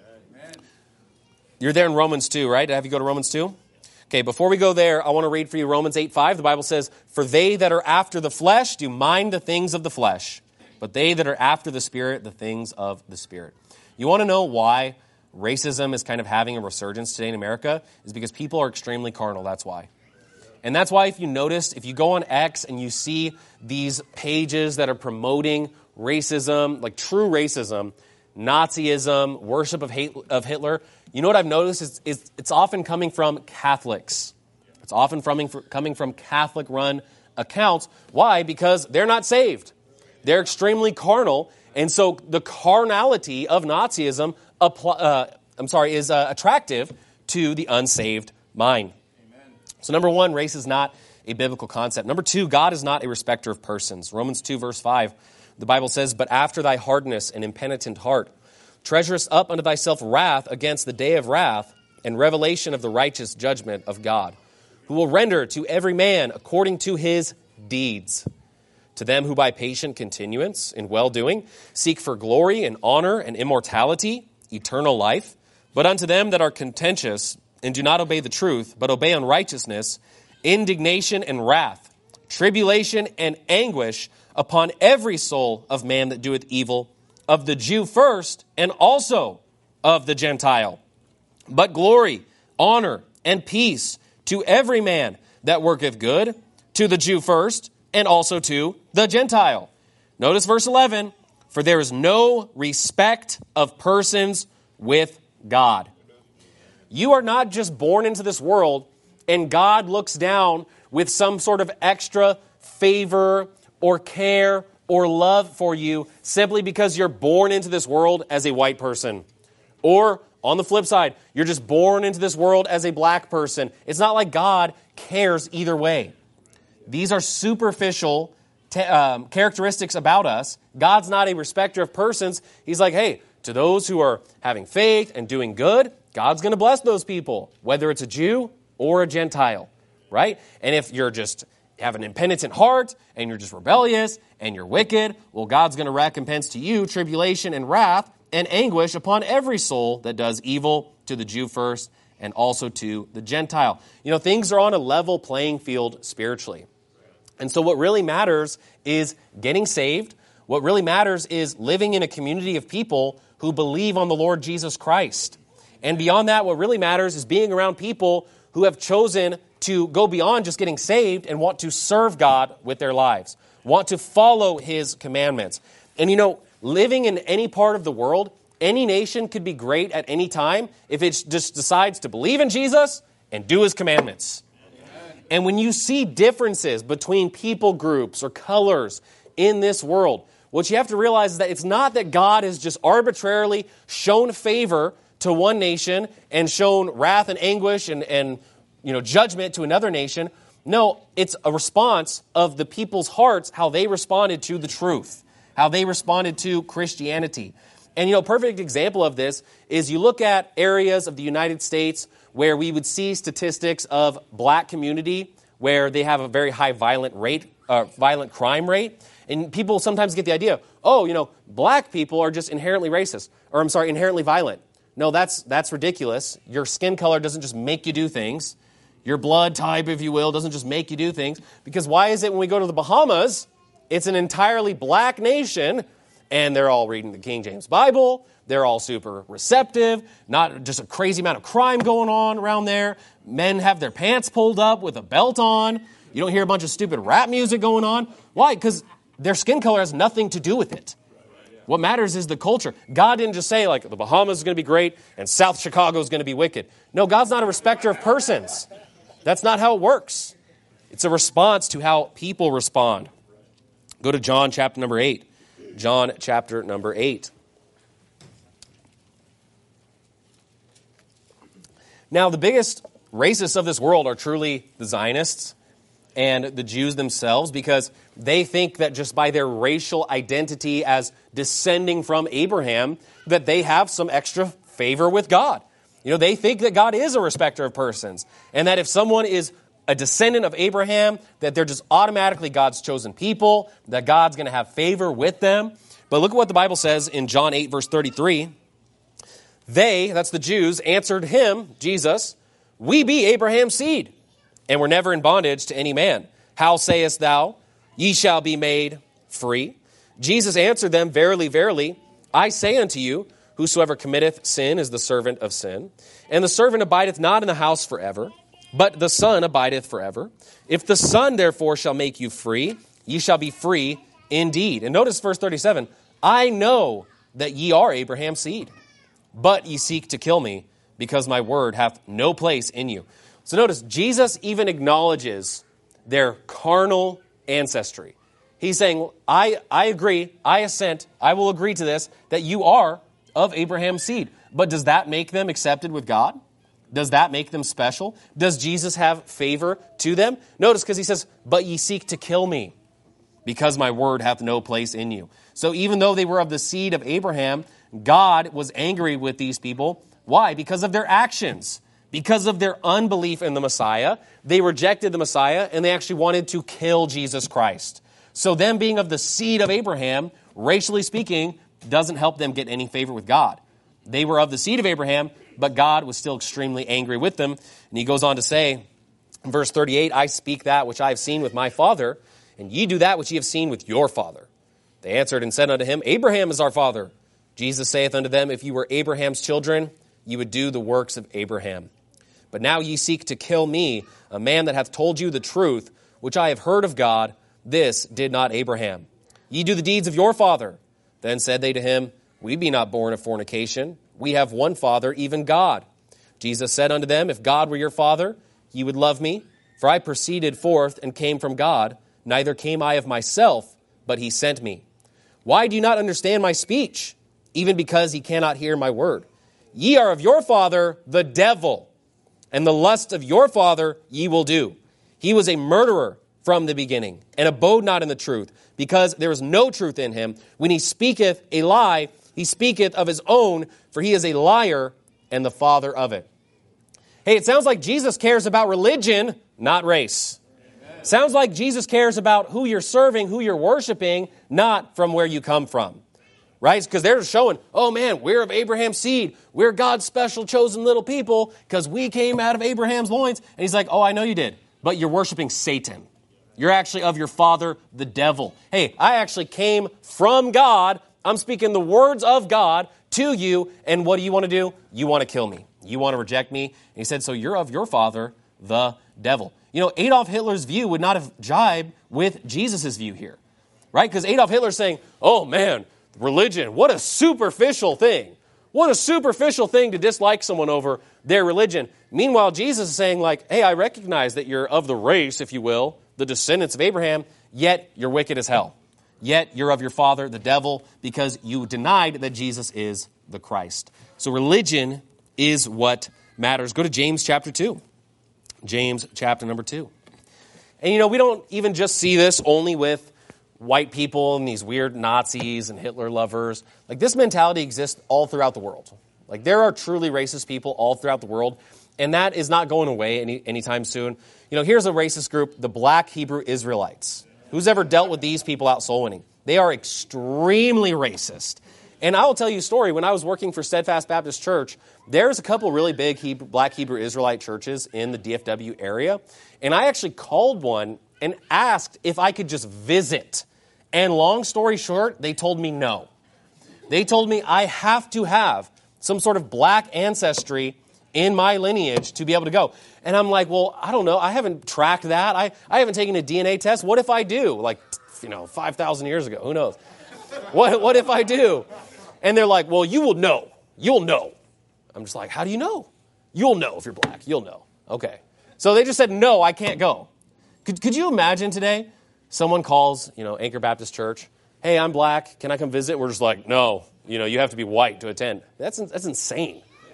You're there in Romans two, right? Did I have you go to Romans two? Okay, before we go there, I want to read for you Romans eight five. The Bible says, "For they that are after the flesh do mind the things of the flesh, but they that are after the Spirit, the things of the Spirit." You want to know why racism is kind of having a resurgence today in America? Is because people are extremely carnal, that's why. And that's why if you notice, if you go on X and you see these pages that are promoting racism, like true racism, Nazism, worship of hate, of Hitler, you know what I've noticed is, is it's often coming from Catholics. It's often from, coming from Catholic-run accounts. Why? Because they're not saved. They're extremely carnal, and so the carnality of Nazism, uh, I'm sorry, is uh, attractive to the unsaved mind. Amen. So number one, race is not a biblical concept. Number two, God is not a respecter of persons. Romans two, verse five, the Bible says, "But after thy hardness and impenitent heart, treasurest up unto thyself wrath against the day of wrath and revelation of the righteous judgment of God, who will render to every man according to his deeds. To them who by patient continuance in well-doing seek for glory and honor and immortality, eternal life. But unto them that are contentious and do not obey the truth, but obey unrighteousness, indignation and wrath, tribulation and anguish upon every soul of man that doeth evil, of the Jew first, and also of the Gentile. But glory, honor, and peace to every man that worketh good, to the Jew first, and also to the Gentile." Notice verse eleven, "For there is no respect of persons with God." You are not just born into this world and God looks down with some sort of extra favor or care or love for you simply because you're born into this world as a white person. Or on the flip side, you're just born into this world as a black person. It's not like God cares either way. These are superficial te- um, characteristics about us. God's not a respecter of persons. He's like, hey, to those who are having faith and doing good, God's going to bless those people, whether it's a Jew or a Gentile, right? And if you're just have an impenitent heart and you're just rebellious and you're wicked, well, God's going to recompense to you tribulation and wrath and anguish upon every soul that does evil, to the Jew first and also to the Gentile. You know, things are on a level playing field spiritually. And so what really matters is getting saved. What really matters is living in a community of people who believe on the Lord Jesus Christ. And beyond that, what really matters is being around people who have chosen to go beyond just getting saved and want to serve God with their lives, want to follow His commandments. And you know, living in any part of the world, any nation could be great at any time if it just decides to believe in Jesus and do His commandments. And when you see differences between people groups or colors in this world, what you have to realize is that it's not that God has just arbitrarily shown favor to one nation and shown wrath and anguish and, and you know, judgment to another nation. No, it's a response of the people's hearts, how they responded to the truth, how they responded to Christianity. And, you know, a perfect example of this is you look at areas of the United States where we would see statistics of black community where they have a very high violent rate, uh, violent crime rate. And people sometimes get the idea, oh, you know, black people are just inherently racist, or I'm sorry, inherently violent. No, that's that's ridiculous. Your skin color doesn't just make you do things. Your blood type, if you will, doesn't just make you do things. Because why is it when we go to the Bahamas, it's an entirely black nation, and they're all reading the King James Bible, they're all super receptive, not just a crazy amount of crime going on around there. Men have their pants pulled up with a belt on. You don't hear a bunch of stupid rap music going on. Why? Because their skin color has nothing to do with it. What matters is the culture. God didn't just say, like, the Bahamas is going to be great and South Chicago is going to be wicked. No, God's not a respecter of persons. That's not how it works. It's a response to how people respond. Go to John chapter number eight. John chapter number eight. Now, the biggest racists of this world are truly the Zionists and the Jews themselves, because they think that just by their racial identity as descending from Abraham, that they have some extra favor with God. You know, they think that God is a respecter of persons, and that if someone is a descendant of Abraham, that they're just automatically God's chosen people, that God's going to have favor with them. But look at what the Bible says in John eight, verse thirty-three. They, that's the Jews, answered him, Jesus, "We be Abraham's seed, and were never in bondage to any man. How sayest thou, ye shall be made free? Jesus answered them, Verily, verily, I say unto you, whosoever committeth sin is the servant of sin. And the servant abideth not in the house forever, but the Son abideth forever. If the Son therefore shall make you free, ye shall be free indeed." And notice verse thirty-seven, "I know that ye are Abraham's seed, but ye seek to kill me, because my word hath no place in you." So notice, Jesus even acknowledges their carnal ancestry. He's saying, I, I agree, I assent, I will agree to this, that you are of Abraham's seed. But does that make them accepted with God? Does that make them special? Does Jesus have favor to them? Notice, because he says, "But ye seek to kill me, because my word hath no place in you." So even though they were of the seed of Abraham, God was angry with these people. Why? Because of their actions. Because of their unbelief in the Messiah. They rejected the Messiah, and they actually wanted to kill Jesus Christ. So them being of the seed of Abraham, racially speaking, doesn't help them get any favor with God. They were of the seed of Abraham, but God was still extremely angry with them. And he goes on to say, in verse thirty-eight, "I speak that which I have seen with my father, and ye do that which ye have seen with your father." They answered and said unto him, "Abraham is our father." Jesus saith unto them, "If you were Abraham's children, ye would do the works of Abraham. But now ye seek to kill me, a man that hath told you the truth, which I have heard of God. This did not Abraham. Ye do the deeds of your father." Then said they to him, "We be not born of fornication. We have one Father, even God." Jesus said unto them, "If God were your Father, ye would love me. For I proceeded forth and came from God. Neither came I of myself, but he sent me. Why do you not understand my speech? Even because ye cannot hear my word. Ye are of your father, the devil, and the lust of your father ye will do. He was a murderer from the beginning, and abode not in the truth, because there is no truth in him. When he speaketh a lie, he speaketh of his own, for he is a liar and the father of it." Hey, it sounds like Jesus cares about religion, not race. Amen. Sounds like Jesus cares about who you're serving, who you're worshiping, not from where you come from. Right? Because they're showing, oh man, we're of Abraham's seed. We're God's special chosen little people because we came out of Abraham's loins. And he's like, oh, I know you did, but you're worshiping Satan. You're actually of your father, the devil. Hey, I actually came from God. I'm speaking the words of God to you. And what do you want to do? You want to kill me. You want to reject me. And he said, so you're of your father, the devil. You know, Adolf Hitler's view would not have jibed with Jesus' view here. Right? Because Adolf Hitler's saying, oh man, religion, what a superficial thing. What a superficial thing to dislike someone over their religion. Meanwhile, Jesus is saying like, hey, I recognize that you're of the race, if you will, the descendants of Abraham, yet you're wicked as hell. Yet you're of your father, the devil, because you denied that Jesus is the Christ. So religion is what matters. Go to James chapter two. James chapter number two. And you know, we don't even just see this only with white people and these weird Nazis and Hitler lovers. Like this mentality exists all throughout the world. Like there are truly racist people all throughout the world. And that is not going away any anytime soon. You know, here's a racist group, the Black Hebrew Israelites. Who's ever dealt with these people out soul winning? They are extremely racist. And I will tell you a story. When I was working for Steadfast Baptist Church, there's a couple really big Hebrew, Black Hebrew Israelite churches in the D F W area. And I actually called one and asked if I could just visit. And long story short, they told me no. They told me I have to have some sort of black ancestry in my lineage to be able to go. And I'm like, well, I don't know. I haven't tracked that. I, I haven't taken a D N A test. What if I do? Like, you know, five thousand years ago. Who knows? What, what if I do? And they're like, well, you will know. You'll know. I'm just like, how do you know? You'll know if you're black. You'll know. Okay. So they just said, no, I can't go. Could, could you imagine today someone calls, you know, Anchor Baptist Church, hey, I'm black. Can I come visit? We're just like, no, you know, you have to be white to attend. That's that's insane.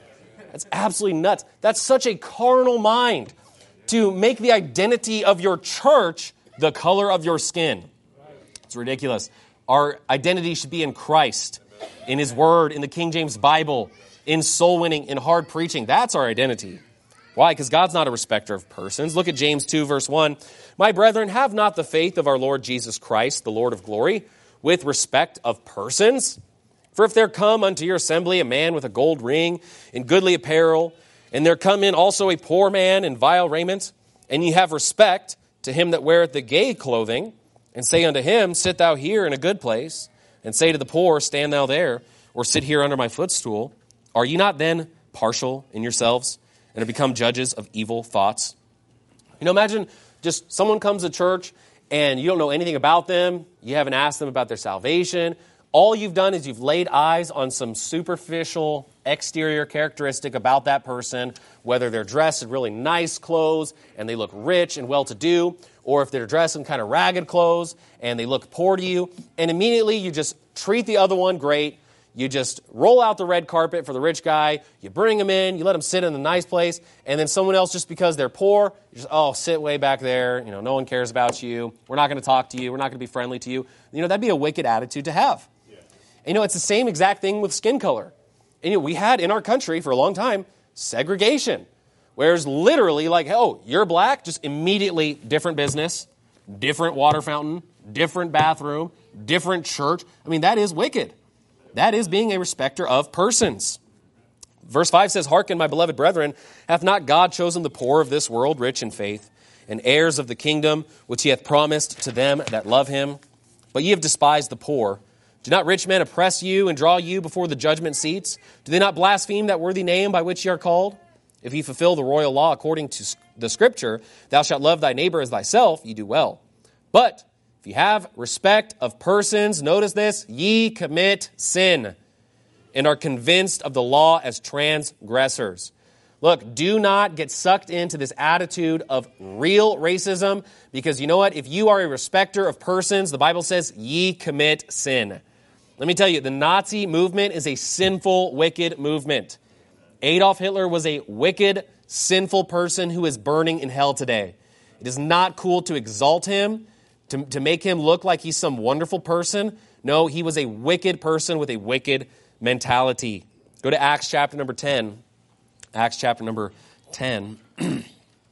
That's absolutely nuts. That's such a carnal mind to make the identity of your church the color of your skin. It's ridiculous. Our identity should be in Christ, in His Word, in the King James Bible, in soul winning, in hard preaching. That's our identity. Why? Because God's not a respecter of persons. Look at James two, verse one. My brethren, have not the faith of our Lord Jesus Christ, the Lord of glory, with respect of persons. For if there come unto your assembly a man with a gold ring and goodly apparel, and there come in also a poor man in vile raiment, and ye have respect to him that weareth the gay clothing, and say unto him, sit thou here in a good place, and say to the poor, stand thou there, or sit here under my footstool, are ye not then partial in yourselves, and have become judges of evil thoughts? You know, imagine just someone comes to church, and you don't know anything about them, you haven't asked them about their salvation. All you've done is you've laid eyes on some superficial exterior characteristic about that person, whether they're dressed in really nice clothes and they look rich and well-to-do, or if they're dressed in kind of ragged clothes and they look poor to you, and immediately you just treat the other one great. You just roll out the red carpet for the rich guy, you bring him in, you let him sit in a nice place, and then someone else, just because they're poor, you just, oh, sit way back there, you know, no one cares about you, we're not going to talk to you, we're not going to be friendly to you. You know, that'd be a wicked attitude to have. And, you know, it's the same exact thing with skin color. And, you know, we had in our country for a long time segregation, where it's literally like, oh, you're black, just immediately different business, different water fountain, different bathroom, different church. I mean, that is wicked. That is being a respecter of persons. Verse five says, hearken, my beloved brethren, hath not God chosen the poor of this world rich in faith, and heirs of the kingdom which He hath promised to them that love Him? But ye have despised the poor. Do not rich men oppress you and draw you before the judgment seats? Do they not blaspheme that worthy name by which ye are called? If ye fulfill the royal law according to the Scripture, thou shalt love thy neighbor as thyself, ye do well. But if ye have respect of persons, notice this, ye commit sin and are convinced of the law as transgressors. Look, do not get sucked into this attitude of real racism, because you know what? If you are a respecter of persons, the Bible says ye commit sin. Let me tell you, the Nazi movement is a sinful, wicked movement. Adolf Hitler was a wicked, sinful person who is burning in hell today. It is not cool to exalt him, to, to make him look like he's some wonderful person. No, he was a wicked person with a wicked mentality. Go to Acts chapter number ten. Acts chapter number ten. You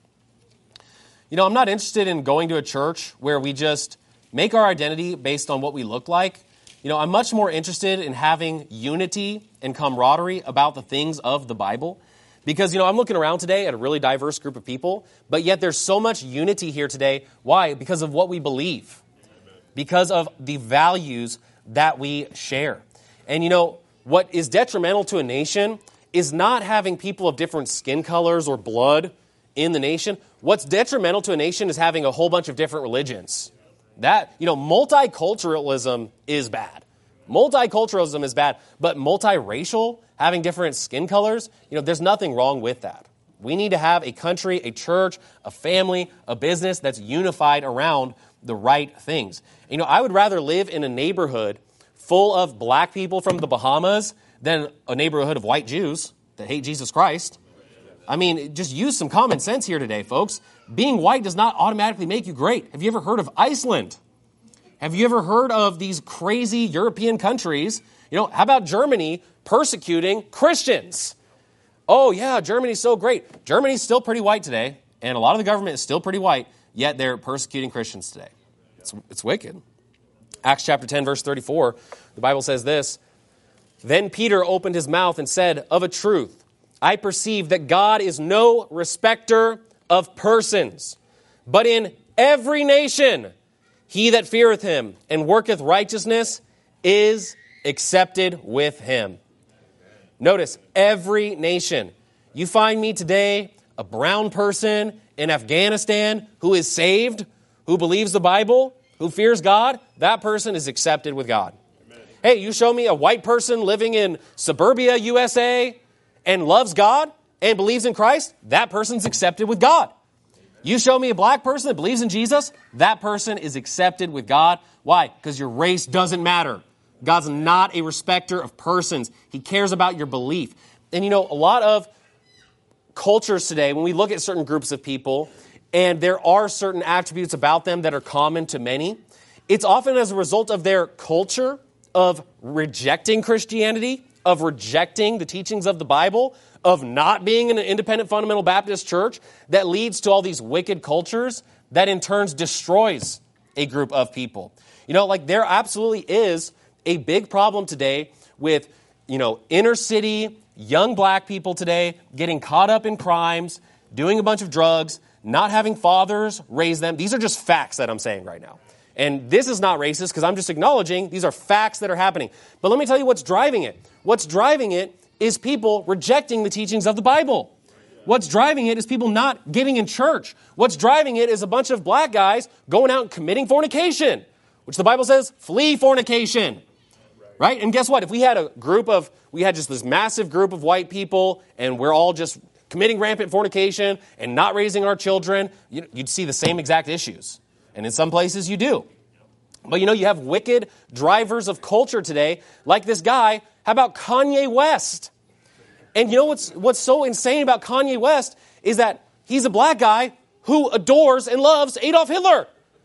know, I'm not interested in going to a church where we just make our identity based on what we look like. You know, I'm much more interested in having unity and camaraderie about the things of the Bible. Because, you know, I'm looking around today at a really diverse group of people, but yet there's so much unity here today. Why? Because of what we believe. Because of the values that we share. And, you know, what is detrimental to a nation is not having people of different skin colors or blood in the nation. What's detrimental to a nation is having a whole bunch of different religions. That, you know, multiculturalism is bad. Multiculturalism is bad, but multiracial, having different skin colors, you know, there's nothing wrong with that. We need to have a country, a church, a family, a business that's unified around the right things. You know, I would rather live in a neighborhood full of black people from the Bahamas than a neighborhood of white Jews that hate Jesus Christ. I mean, just use some common sense here today, folks. Being white does not automatically make you great. Have you ever heard of Iceland? Have you ever heard of these crazy European countries? You know, how about Germany persecuting Christians? Oh, yeah, Germany's so great. Germany's still pretty white today, and a lot of the government is still pretty white, yet they're persecuting Christians today. It's, it's wicked. Acts chapter ten, verse thirty-four, the Bible says this, Then Peter opened his mouth and said, Of a truth, I perceive that God is no respecter of persons, but in every nation he that feareth him and worketh righteousness is accepted with him. Notice, every nation. You find me today a brown person in Afghanistan who is saved, who believes the Bible, who fears God, that person is accepted with God. Amen. Hey, you show me a white person living in suburbia, U S A, and loves God and believes in Christ, that person's accepted with God. You show me a black person that believes in Jesus, that person is accepted with God. Why? Because your race doesn't matter. God's not a respecter of persons. He cares about your belief. And you know, a lot of cultures today, when we look at certain groups of people, and there are certain attributes about them that are common to many, it's often as a result of their culture of rejecting Christianity, of rejecting the teachings of the Bible, of not being in an independent fundamental Baptist church, that leads to all these wicked cultures that in turns destroys a group of people. You know, like there absolutely is a big problem today with, you know, inner city, young black people today getting caught up in crimes, doing a bunch of drugs, not having fathers raise them. These are just facts that I'm saying right now. And this is not racist because I'm just acknowledging these are facts that are happening. But let me tell you what's driving it. What's driving it is people rejecting the teachings of the Bible. What's driving it is people not giving in church. What's driving it is a bunch of black guys going out and committing fornication, which the Bible says, flee fornication. Right? And guess what? If we had a group of, we had just this massive group of white people and we're all just committing rampant fornication and not raising our children, you'd see the same exact issues. And in some places you do. But you know, you have wicked drivers of culture today, like this guy. How about Kanye West? And you know what's what's so insane about Kanye West is that he's a black guy who adores and loves Adolf Hitler.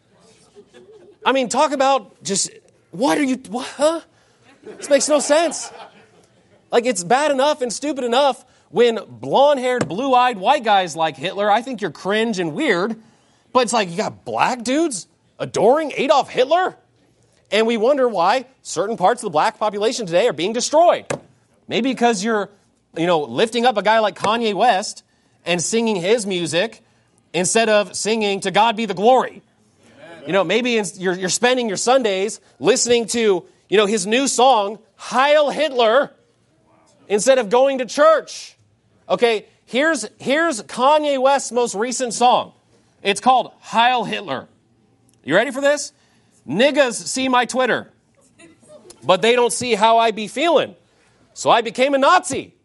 I mean, talk about just, what are you, what, huh? This makes no sense. Like, it's bad enough and stupid enough when blonde-haired, blue-eyed white guys like Hitler, I think you're cringe and weird, but it's like you got black dudes adoring Adolf Hitler? And we wonder why certain parts of the black population today are being destroyed. Maybe because you're, you know, lifting up a guy like Kanye West and singing his music instead of singing "To God Be the Glory." Amen. You know, maybe you're, you're spending your Sundays listening to, you know, his new song, Heil Hitler, instead of going to church. Okay, here's, here's Kanye West's most recent song. It's called Heil Hitler. You ready for this? Niggas see my Twitter, but they don't see how I be feeling. So I became a Nazi.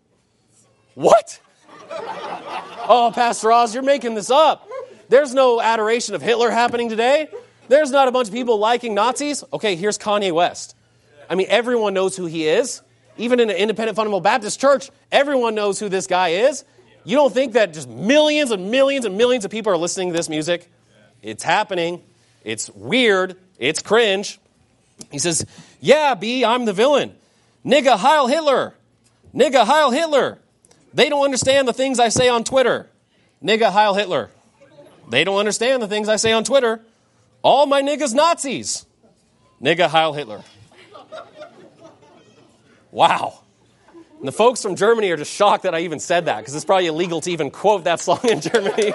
What? Oh, Pastor Oz, you're making this up. There's no adoration of Hitler happening today. There's not a bunch of people liking Nazis. Okay, here's Kanye West. I mean, everyone knows who he is. Even in an independent fundamental Baptist church, everyone knows who this guy is. You don't think that just millions and millions and millions of people are listening to this music? It's happening. It's weird. It's cringe. He says, yeah, B, I'm the villain. Nigga, Heil Hitler. Nigga, Heil Hitler. They don't understand the things I say on Twitter. Nigga, Heil Hitler. They don't understand the things I say on Twitter. All my niggas Nazis. Nigga, Heil Hitler. Wow. And the folks from Germany are just shocked that I even said that, because it's probably illegal to even quote that song in Germany.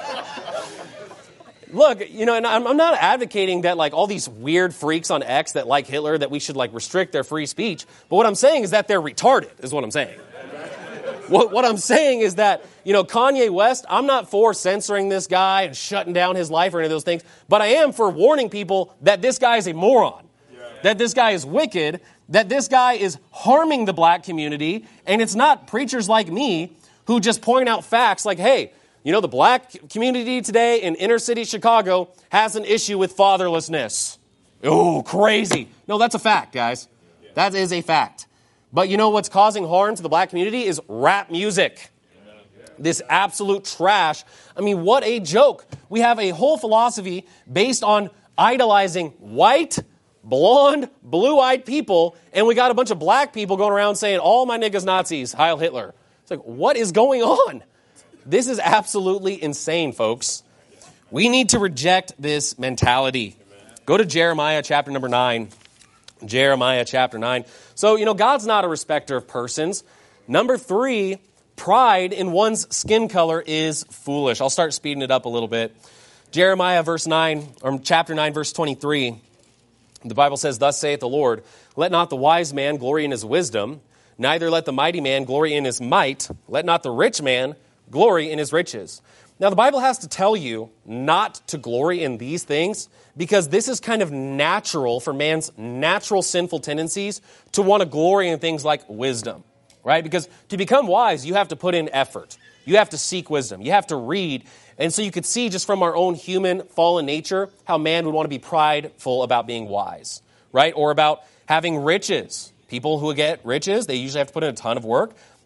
Look, you know, and I'm, I'm not advocating that, like, all these weird freaks on X that like Hitler, that we should, like, restrict their free speech. But what I'm saying is that they're retarded, is what I'm saying. What, what I'm saying is that, you know, Kanye West, I'm not for censoring this guy and shutting down his life or any of those things. But I am for warning people that this guy is a moron, that this guy is wicked, that this guy is harming the black community. And it's not preachers like me who just point out facts like, hey, you know, the black community today in inner city Chicago has an issue with fatherlessness. Oh, crazy. No, that's a fact, guys. That is a fact. But you know what's causing harm to the black community is rap music. This absolute trash. I mean, what a joke. We have a whole philosophy based on idolizing white, blonde, blue-eyed people, and we got a bunch of black people going around saying, all my niggas Nazis, Heil Hitler. It's like, what is going on? This is absolutely insane, folks. We need to reject this mentality. Go to Jeremiah chapter number nine. Jeremiah chapter nine. So, you know, God's not a respecter of persons. Number three, pride in one's skin color is foolish. I'll start speeding it up a little bit. Jeremiah verse nine, or chapter nine, verse twenty-three. The Bible says, thus saith the Lord, let not the wise man glory in his wisdom, neither let the mighty man glory in his might, let not the rich man glory in his riches. Now, the Bible has to tell you not to glory in these things because this is kind of natural for man's natural sinful tendencies to want to glory in things like wisdom, right? Because to become wise, you have to put in effort. You have to seek wisdom. You have to read. And so you could see just from our own human fallen nature how man would want to be prideful about being wise, right? Or about having riches. People who get riches, they usually have to put in a ton of work.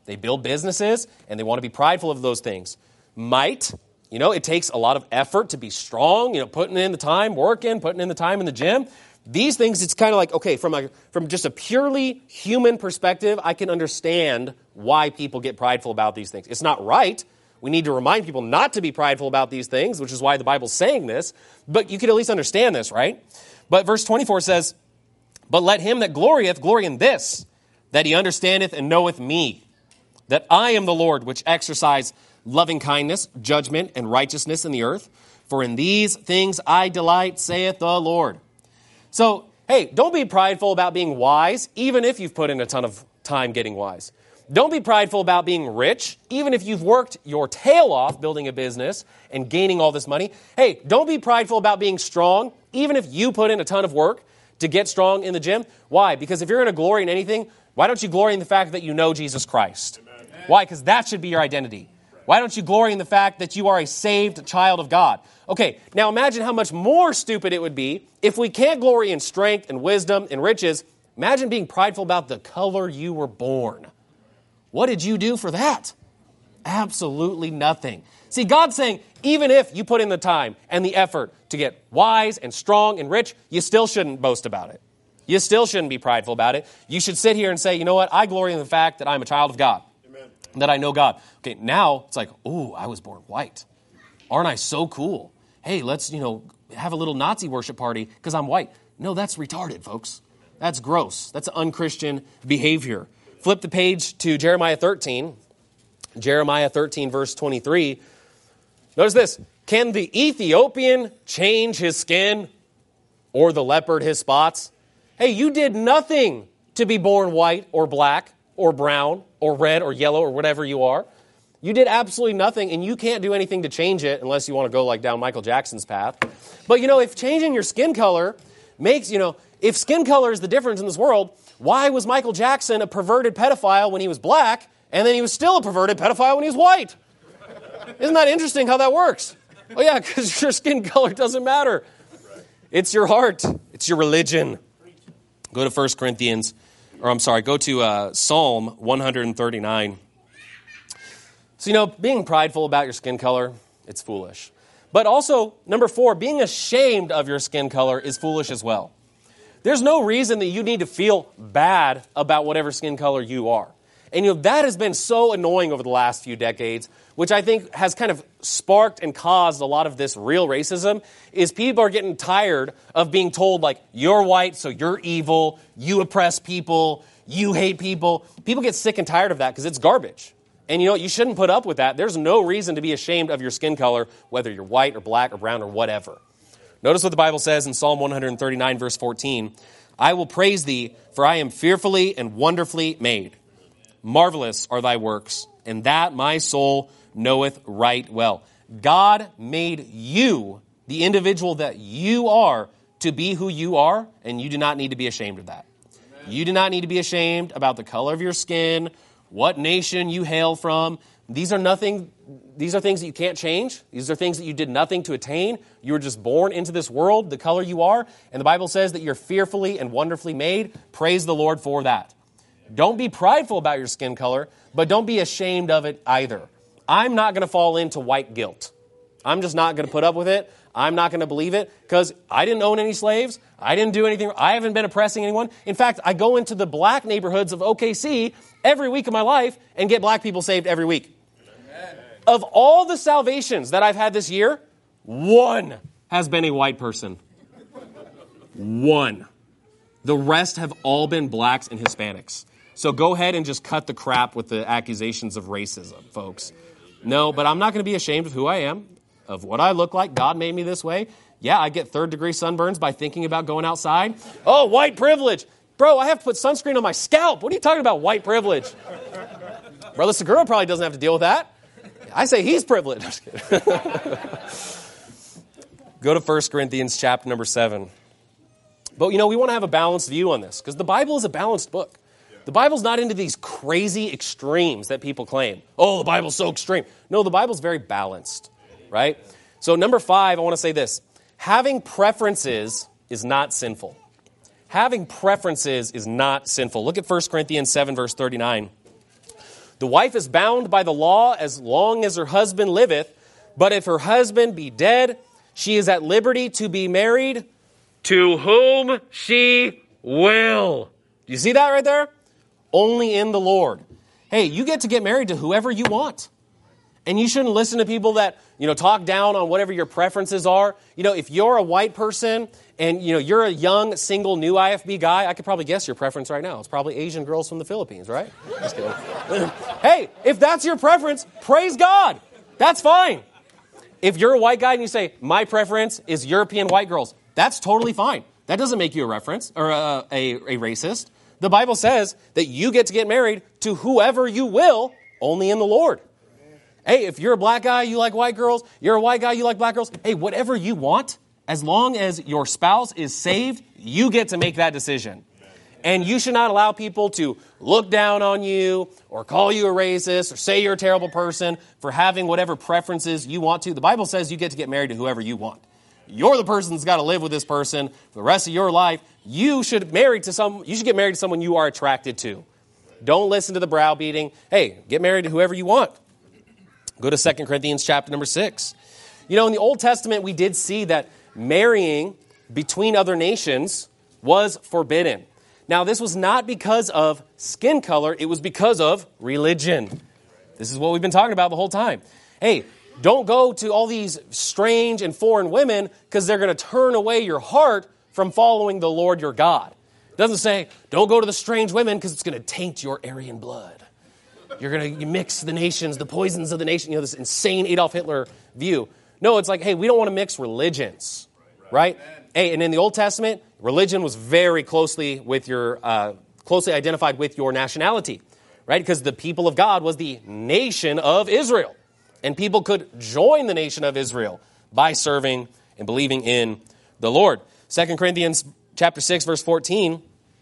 They build businesses, and they want to be prideful of those things. Might, you know, it takes a lot of effort to be strong, you know, putting in the time, working, putting in the time in the gym. These things, it's kind of like, okay, from a, from just a purely human perspective, I can understand why people get prideful about these things. It's not right. We need to remind people not to be prideful about these things, which is why the Bible's saying this. But you can at least understand this, right? But verse twenty-four says, but let him that glorieth glory in this, that he understandeth and knoweth me, that I am the Lord, which exercise loving kindness, judgment, and righteousness in the earth. For in these things I delight, saith the Lord. So, hey, don't be prideful about being wise, even if you've put in a ton of time getting wise. Don't be prideful about being rich, even if you've worked your tail off building a business and gaining all this money. Hey, don't be prideful about being strong, even if you put in a ton of work to get strong in the gym. Why? Because if you're going to glory in anything, why don't you glory in the fact that you know Jesus Christ? Amen. Why? Because that should be your identity. Why don't you glory in the fact that you are a saved child of God? Okay, now imagine how much more stupid it would be if we can't glory in strength and wisdom and riches. Imagine being prideful about the color you were born. What did you do for that? Absolutely nothing. See, God's saying, even if you put in the time and the effort to get wise and strong and rich, you still shouldn't boast about it. You still shouldn't be prideful about it. You should sit here and say, you know what? I glory in the fact that I'm a child of God. Amen. That I know God. Okay, now it's like, ooh, I was born white. Aren't I so cool? Hey, let's, you know, have a little Nazi worship party because I'm white. No, that's retarded, folks. That's gross. That's unchristian behavior. Flip the page to Jeremiah thirteen. Jeremiah thirteen, verse twenty-three. Notice this. Can the Ethiopian change his skin or the leopard his spots? Hey, you did nothing to be born white or black or brown or red or yellow or whatever you are. You did absolutely nothing, and you can't do anything to change it unless you want to go like down Michael Jackson's path. But, you know, if changing your skin color makes, you know, if skin color is the difference in this world, why was Michael Jackson a perverted pedophile when he was black, and then he was still a perverted pedophile when he was white? Isn't that interesting how that works? Oh, yeah, because your skin color doesn't matter. It's your heart. It's your religion. Go to First Corinthians, or I'm sorry, go to uh, Psalm one thirty-nine. So, you know, being prideful about your skin color, it's foolish. But also, number four, being ashamed of your skin color is foolish as well. There's no reason that you need to feel bad about whatever skin color you are. And, you know, that has been so annoying over the last few decades, which I think has kind of sparked and caused a lot of this real racism, is people are getting tired of being told, like, you're white, so you're evil, you oppress people, you hate people. People get sick and tired of that because it's garbage. And, you know, you shouldn't put up with that. There's no reason to be ashamed of your skin color, whether you're white or black or brown or whatever. Notice what the Bible says in Psalm one thirty-nine, verse fourteen. I will praise thee, for I am fearfully and wonderfully made. Marvelous are thy works, and that my soul knoweth right well. God made you, the individual that you are, to be who you are, and you do not need to be ashamed of that. Amen. You do not need to be ashamed about the color of your skin, what nation you hail from. These are nothing. These are things that you can't change. These are things that you did nothing to attain. You were just born into this world, the color you are, and the Bible says that you're fearfully and wonderfully made. Praise the Lord for that. Don't be prideful about your skin color, but don't be ashamed of it either. I'm not going to fall into white guilt. I'm just not going to put up with it. I'm not going to believe it because I didn't own any slaves. I didn't do anything. I haven't been oppressing anyone. In fact, I go into the black neighborhoods of O K C every week of my life and get black people saved every week. Amen. Of all the salvations that I've had this year, one has been a white person. One. The rest have all been blacks and Hispanics. So go ahead and just cut the crap with the accusations of racism, folks. No, but I'm not going to be ashamed of who I am, of what I look like. God made me this way. Yeah, I get third-degree sunburns by thinking about going outside. Oh, white privilege. Bro, I have to put sunscreen on my scalp. What are you talking about, white privilege? Brother Segura probably doesn't have to deal with that. I say he's privileged. I'm just kidding. Go to First Corinthians chapter number seven. But, you know, we want to have a balanced view on this because the Bible is a balanced book. The Bible's not into these crazy extremes that people claim. Oh, the Bible's so extreme. No, the Bible's very balanced, right? So number five, I want to say this. Having preferences is not sinful. Having preferences is not sinful. Look at First Corinthians seven, verse thirty-nine. The wife is bound by the law as long as her husband liveth, but if her husband be dead, she is at liberty to be married to whom she will. Do you see that right there? Only in the Lord. Hey, you get to get married to whoever you want. And you shouldn't listen to people that, you know, talk down on whatever your preferences are. You know, if you're a white person and, you know, you're a young, single, new I F B guy, I could probably guess your preference right now. It's probably Asian girls from the Philippines, right? Just kidding. Hey, if that's your preference, praise God. That's fine. If you're a white guy and you say, my preference is European white girls, that's totally fine. That doesn't make you a reference or a, a, a racist. The Bible says that you get to get married to whoever you will, only in the Lord. Hey, if you're a black guy, you like white girls. You're a white guy, you like black girls. Hey, whatever you want, as long as your spouse is saved, you get to make that decision. And you should not allow people to look down on you or call you a racist or say you're a terrible person for having whatever preferences you want to. The Bible says you get to get married to whoever you want. You're the person that's got to live with this person for the rest of your life. You should marry to some. You should get married to someone you are attracted to. Don't listen to the browbeating. Hey, get married to whoever you want. Go to Second Corinthians chapter number six. You know, in the Old Testament, we did see that marrying between other nations was forbidden. Now, this was not because of skin color. It was because of religion. This is what we've been talking about the whole time. Hey, don't go to all these strange and foreign women because they're going to turn away your heart from following the Lord your God. It doesn't say, don't go to the strange women because it's going to taint your Aryan blood. You're going to mix the nations, the poisons of the nation, you know, this insane Adolf Hitler view. No, it's like, hey, we don't want to mix religions, right? Hey, and in the Old Testament, religion was very closely with your, uh, closely identified with your nationality, right? Because the people of God was the nation of Israel. And people could join the nation of Israel by serving and believing in the Lord. Second Corinthians chapter six, verse fourteen,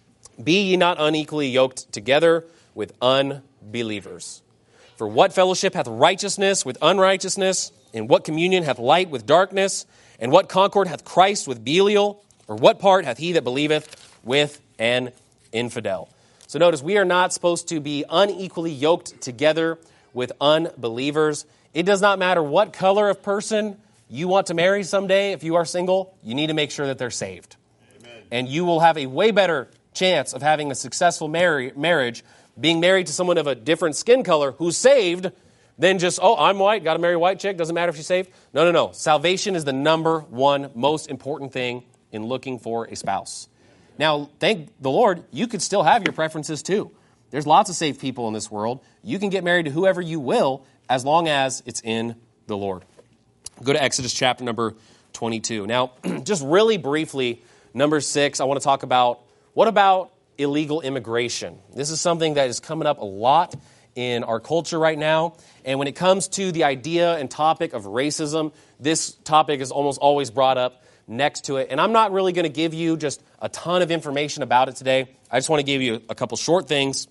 be ye not unequally yoked together with unbelievers. For what fellowship hath righteousness with unrighteousness? And what communion hath light with darkness? And what concord hath Christ with Belial? Or what part hath he that believeth with an infidel? So notice, we are not supposed to be unequally yoked together with unbelievers. It does not matter what color of person you want to marry someday. If you are single, you need to make sure that they're saved. Amen. And you will have a way better chance of having a successful marry, marriage being married to someone of a different skin color who's saved than just, oh, I'm white, got to marry a white chick, doesn't matter if she's saved. No, no, no. Salvation is the number one most important thing in looking for a spouse. Now, thank the Lord, you could still have your preferences too. There's lots of saved people in this world. You can get married to whoever you will as long as it's in the Lord. Go to Exodus chapter number twenty-two. Now, just really briefly, number six, I want to talk about, what about illegal immigration? This is something that is coming up a lot in our culture right now. And when it comes to the idea and topic of racism, this topic is almost always brought up next to it. And I'm not really going to give you just a ton of information about it today. I just want to give you a couple short things.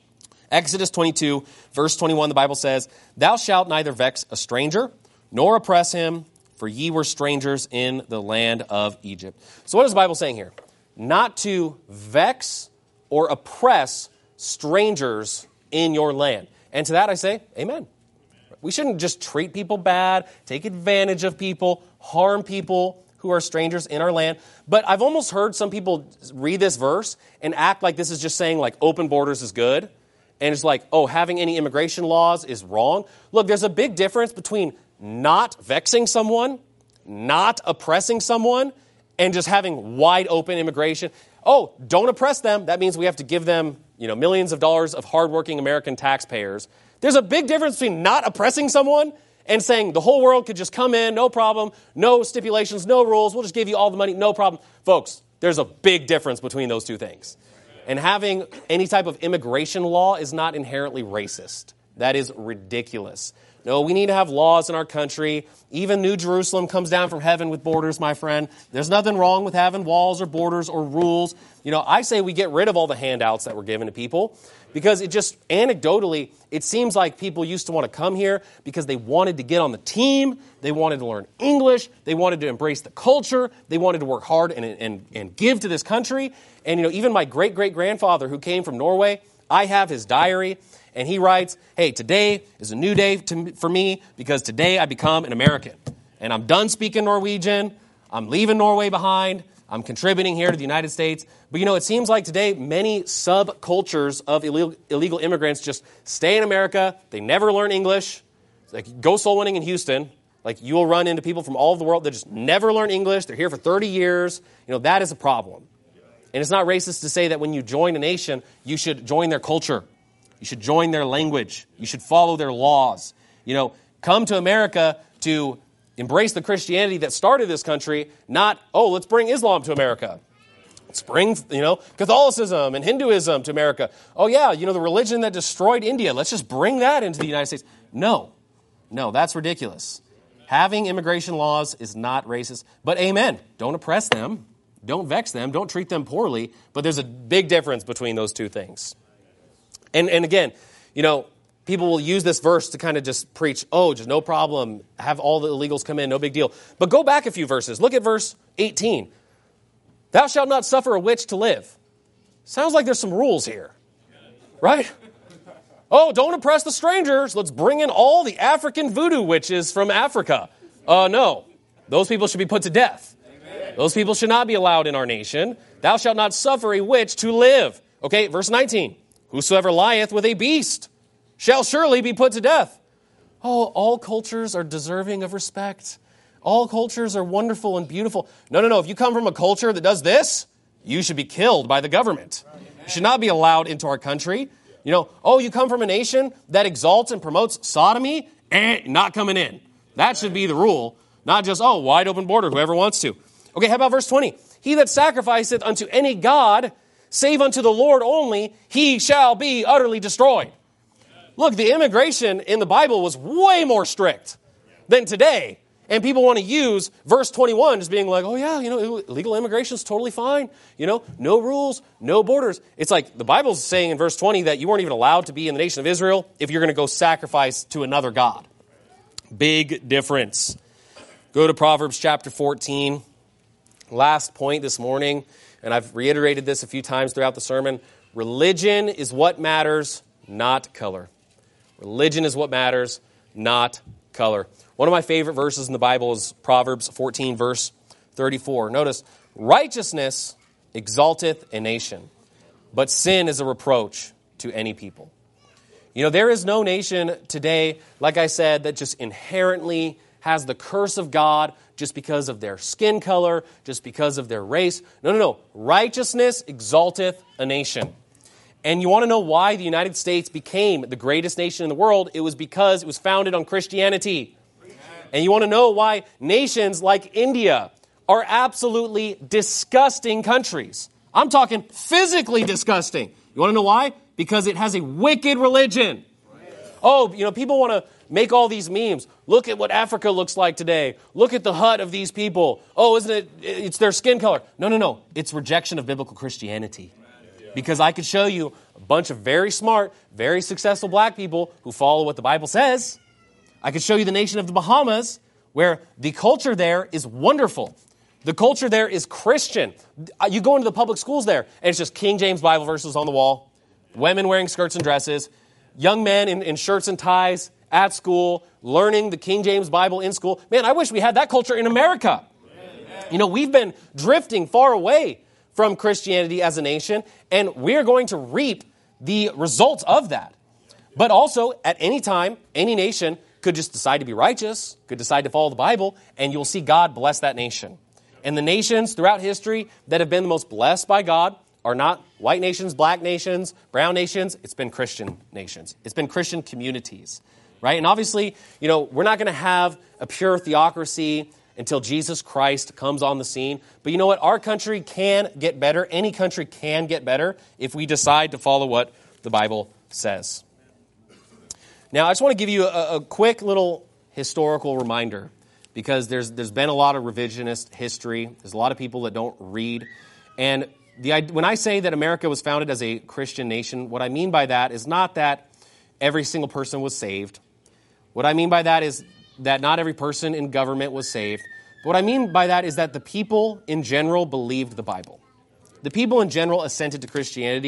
Exodus twenty-two, verse twenty-one, the Bible says, thou shalt neither vex a stranger, nor oppress him, for ye were strangers in the land of Egypt. So what is the Bible saying here? Not to vex or oppress strangers in your land. And to that I say, amen. We shouldn't just treat people bad, take advantage of people, harm people who are strangers in our land. But I've almost heard some people read this verse and act like this is just saying like open borders is good. And it's like, oh, having any immigration laws is wrong. Look, there's a big difference between not vexing someone, not oppressing someone, and just having wide open immigration. Oh, don't oppress them. That means we have to give them, you know, millions of dollars of hardworking American taxpayers. There's a big difference between not oppressing someone and saying the whole world could just come in, no problem, no stipulations, no rules, we'll just give you all the money, no problem. Folks, there's a big difference between those two things. And having any type of immigration law is not inherently racist. That is ridiculous. No, we need to have laws in our country. Even New Jerusalem comes down from heaven with borders, my friend. There's nothing wrong with having walls or borders or rules. You know, I say we get rid of all the handouts that were given to people because it just, anecdotally, it seems like people used to want to come here because they wanted to get on the team, they wanted to learn English, they wanted to embrace the culture, they wanted to work hard and, and, and give to this country. And, you know, even my great-great-grandfather who came from Norway, I have his diary. and he writes, hey, today is a new day to, for me because today I become an American. And I'm done speaking Norwegian. I'm leaving Norway behind. I'm contributing here to the United States. But, you know, it seems like today many subcultures of illegal, illegal immigrants just stay in America. They never learn English. It's like, go soul winning in Houston. Like, you will run into people from all over the world that just never learn English. They're here for thirty years. You know, that is a problem. And it's not racist to say that when you join a nation, you should join their culture. You should join their language. You should follow their laws. You know, come to America to embrace the Christianity that started this country, not, oh, let's bring Islam to America. Let's bring, you know, Catholicism and Hinduism to America. Oh, yeah, you know, the religion that destroyed India, let's just bring that into the United States. No, no, that's ridiculous. Having immigration laws is not racist. But amen, don't oppress them. Don't vex them. Don't treat them poorly. But there's a big difference between those two things. And and again, you know, people will use this verse to kind of just preach, oh, just no problem. Have all the illegals come in, no big deal. But go back a few verses. Look at verse eighteen. Thou shalt not suffer a witch to live. Sounds like there's some rules here. Right? Oh, don't oppress the strangers. Let's bring in all the African voodoo witches from Africa. Uh, no. Those people should be put to death. Amen. Those people should not be allowed in our nation. Thou shalt not suffer a witch to live. Okay, verse nineteen. Whosoever lieth with a beast shall surely be put to death. Oh, all cultures are deserving of respect. All cultures are wonderful and beautiful. No, no, no. If you come from a culture that does this, you should be killed by the government. You should not be allowed into our country. You know, oh, you come from a nation that exalts and promotes sodomy? Eh, not coming in. That should be the rule. Not just, oh, wide open border, whoever wants to. Okay, how about verse twenty? He that sacrificeth unto any god, save unto the Lord only, he shall be utterly destroyed. Look, the immigration in the Bible was way more strict than today. And people want to use verse twenty-one as being like, oh yeah, you know, illegal immigration is totally fine. You know, no rules, no borders. It's like the Bible's saying in verse twenty that you weren't even allowed to be in the nation of Israel if you're going to go sacrifice to another god. Big difference. Go to Proverbs chapter fourteen. Last point this morning, and I've reiterated this a few times throughout the sermon. Religion is what matters, not color. Religion is what matters, not color. One of my favorite verses in the Bible is Proverbs fourteen, verse thirty-four. Notice, righteousness exalteth a nation, but sin is a reproach to any people. You know, there is no nation today, like I said, that just inherently has the curse of God just because of their skin color, just because of their race. No, no, no. Righteousness exalteth a nation. And you want to know why the United States became the greatest nation in the world? It was because it was founded on Christianity. And you want to know why nations like India are absolutely disgusting countries. I'm talking physically disgusting. You want to know why? Because it has a wicked religion. Oh, you know, people want to make all these memes. Look at what Africa looks like today. Look at the hut of these people. Oh, isn't it? It's their skin color. No, no, no. It's rejection of biblical Christianity. Because I could show you a bunch of very smart, very successful black people who follow what the Bible says. I could show you the nation of the Bahamas, where the culture there is wonderful. The culture there is Christian. You go into the public schools there, and it's just King James Bible verses on the wall, women wearing skirts and dresses, young men in, in shirts and ties at school, learning the King James Bible in school. Man, I wish we had that culture in America. Amen. You know, we've been drifting far away from Christianity as a nation, and we're going to reap the results of that. But also, at any time, any nation could just decide to be righteous, could decide to follow the Bible, and you'll see God bless that nation. And the nations throughout history that have been the most blessed by God are not white nations, black nations, brown nations. It's been Christian nations. It's been Christian communities, right? And obviously, you know, we're not going to have a pure theocracy until Jesus Christ comes on the scene. But you know what? Our country can get better. Any country can get better if we decide to follow what the Bible says. Now, I just want to give you a, a quick little historical reminder, because there's there's been a lot of revisionist history. There's a lot of people that don't read. And the when I say that America was founded as a Christian nation, what I mean by that is not that every single person was saved. What I mean by that is that not every person in government was saved. But what I mean by that is that the people in general believed the Bible. The people in general assented to Christianity,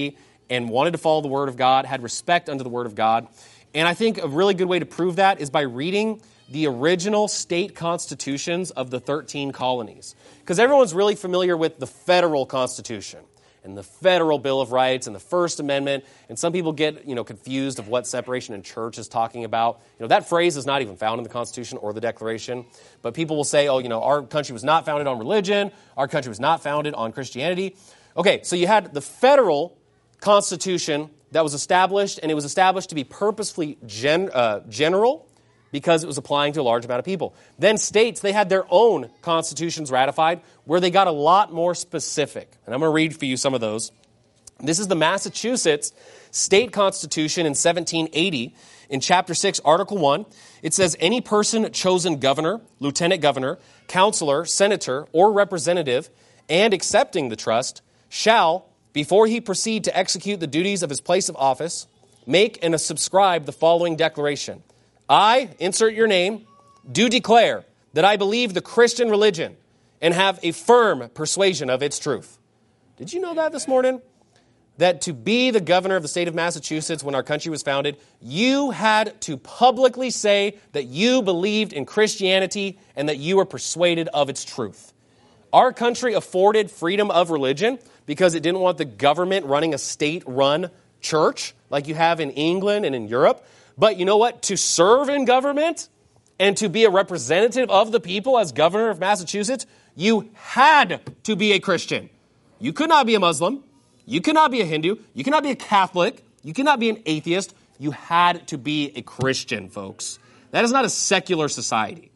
and wanted to follow the Word of God, had respect unto the Word of God. And I think a really good way to prove that is by reading the original state constitutions of the thirteen colonies. Because everyone's really familiar with the federal constitution and the Federal Bill of Rights and the First Amendment, and some people get, you know, confused of what separation in church is talking about. You know, that phrase is not even found in the Constitution or the Declaration, but people will say, oh, you know, our country was not founded on religion, our country was not founded on Christianity. Okay, so you had the federal Constitution that was established, and it was established to be purposefully gen, uh, general, because it was applying to a large amount of people. Then states, they had their own constitutions ratified where they got a lot more specific. And I'm going to read for you some of those. This is the Massachusetts State Constitution in seventeen eighty. In Chapter six, Article one, it says, any person chosen governor, lieutenant governor, counselor, senator, or representative, and accepting the trust, shall, before he proceed to execute the duties of his place of office, make and subscribe the following declaration. I, insert your name, do declare that I believe the Christian religion and have a firm persuasion of its truth. Did you know that this morning? That to be the governor of the state of Massachusetts when our country was founded, you had to publicly say that you believed in Christianity and that you were persuaded of its truth. Our country afforded freedom of religion because it didn't want the government running a state-run church like you have in England and in Europe. But you know what? To serve in government and to be a representative of the people as governor of Massachusetts, you had to be a Christian. You could not be a Muslim. You could not be a Hindu. You cannot be a Catholic. You cannot be an atheist. You had to be a Christian, folks. That is not a secular society.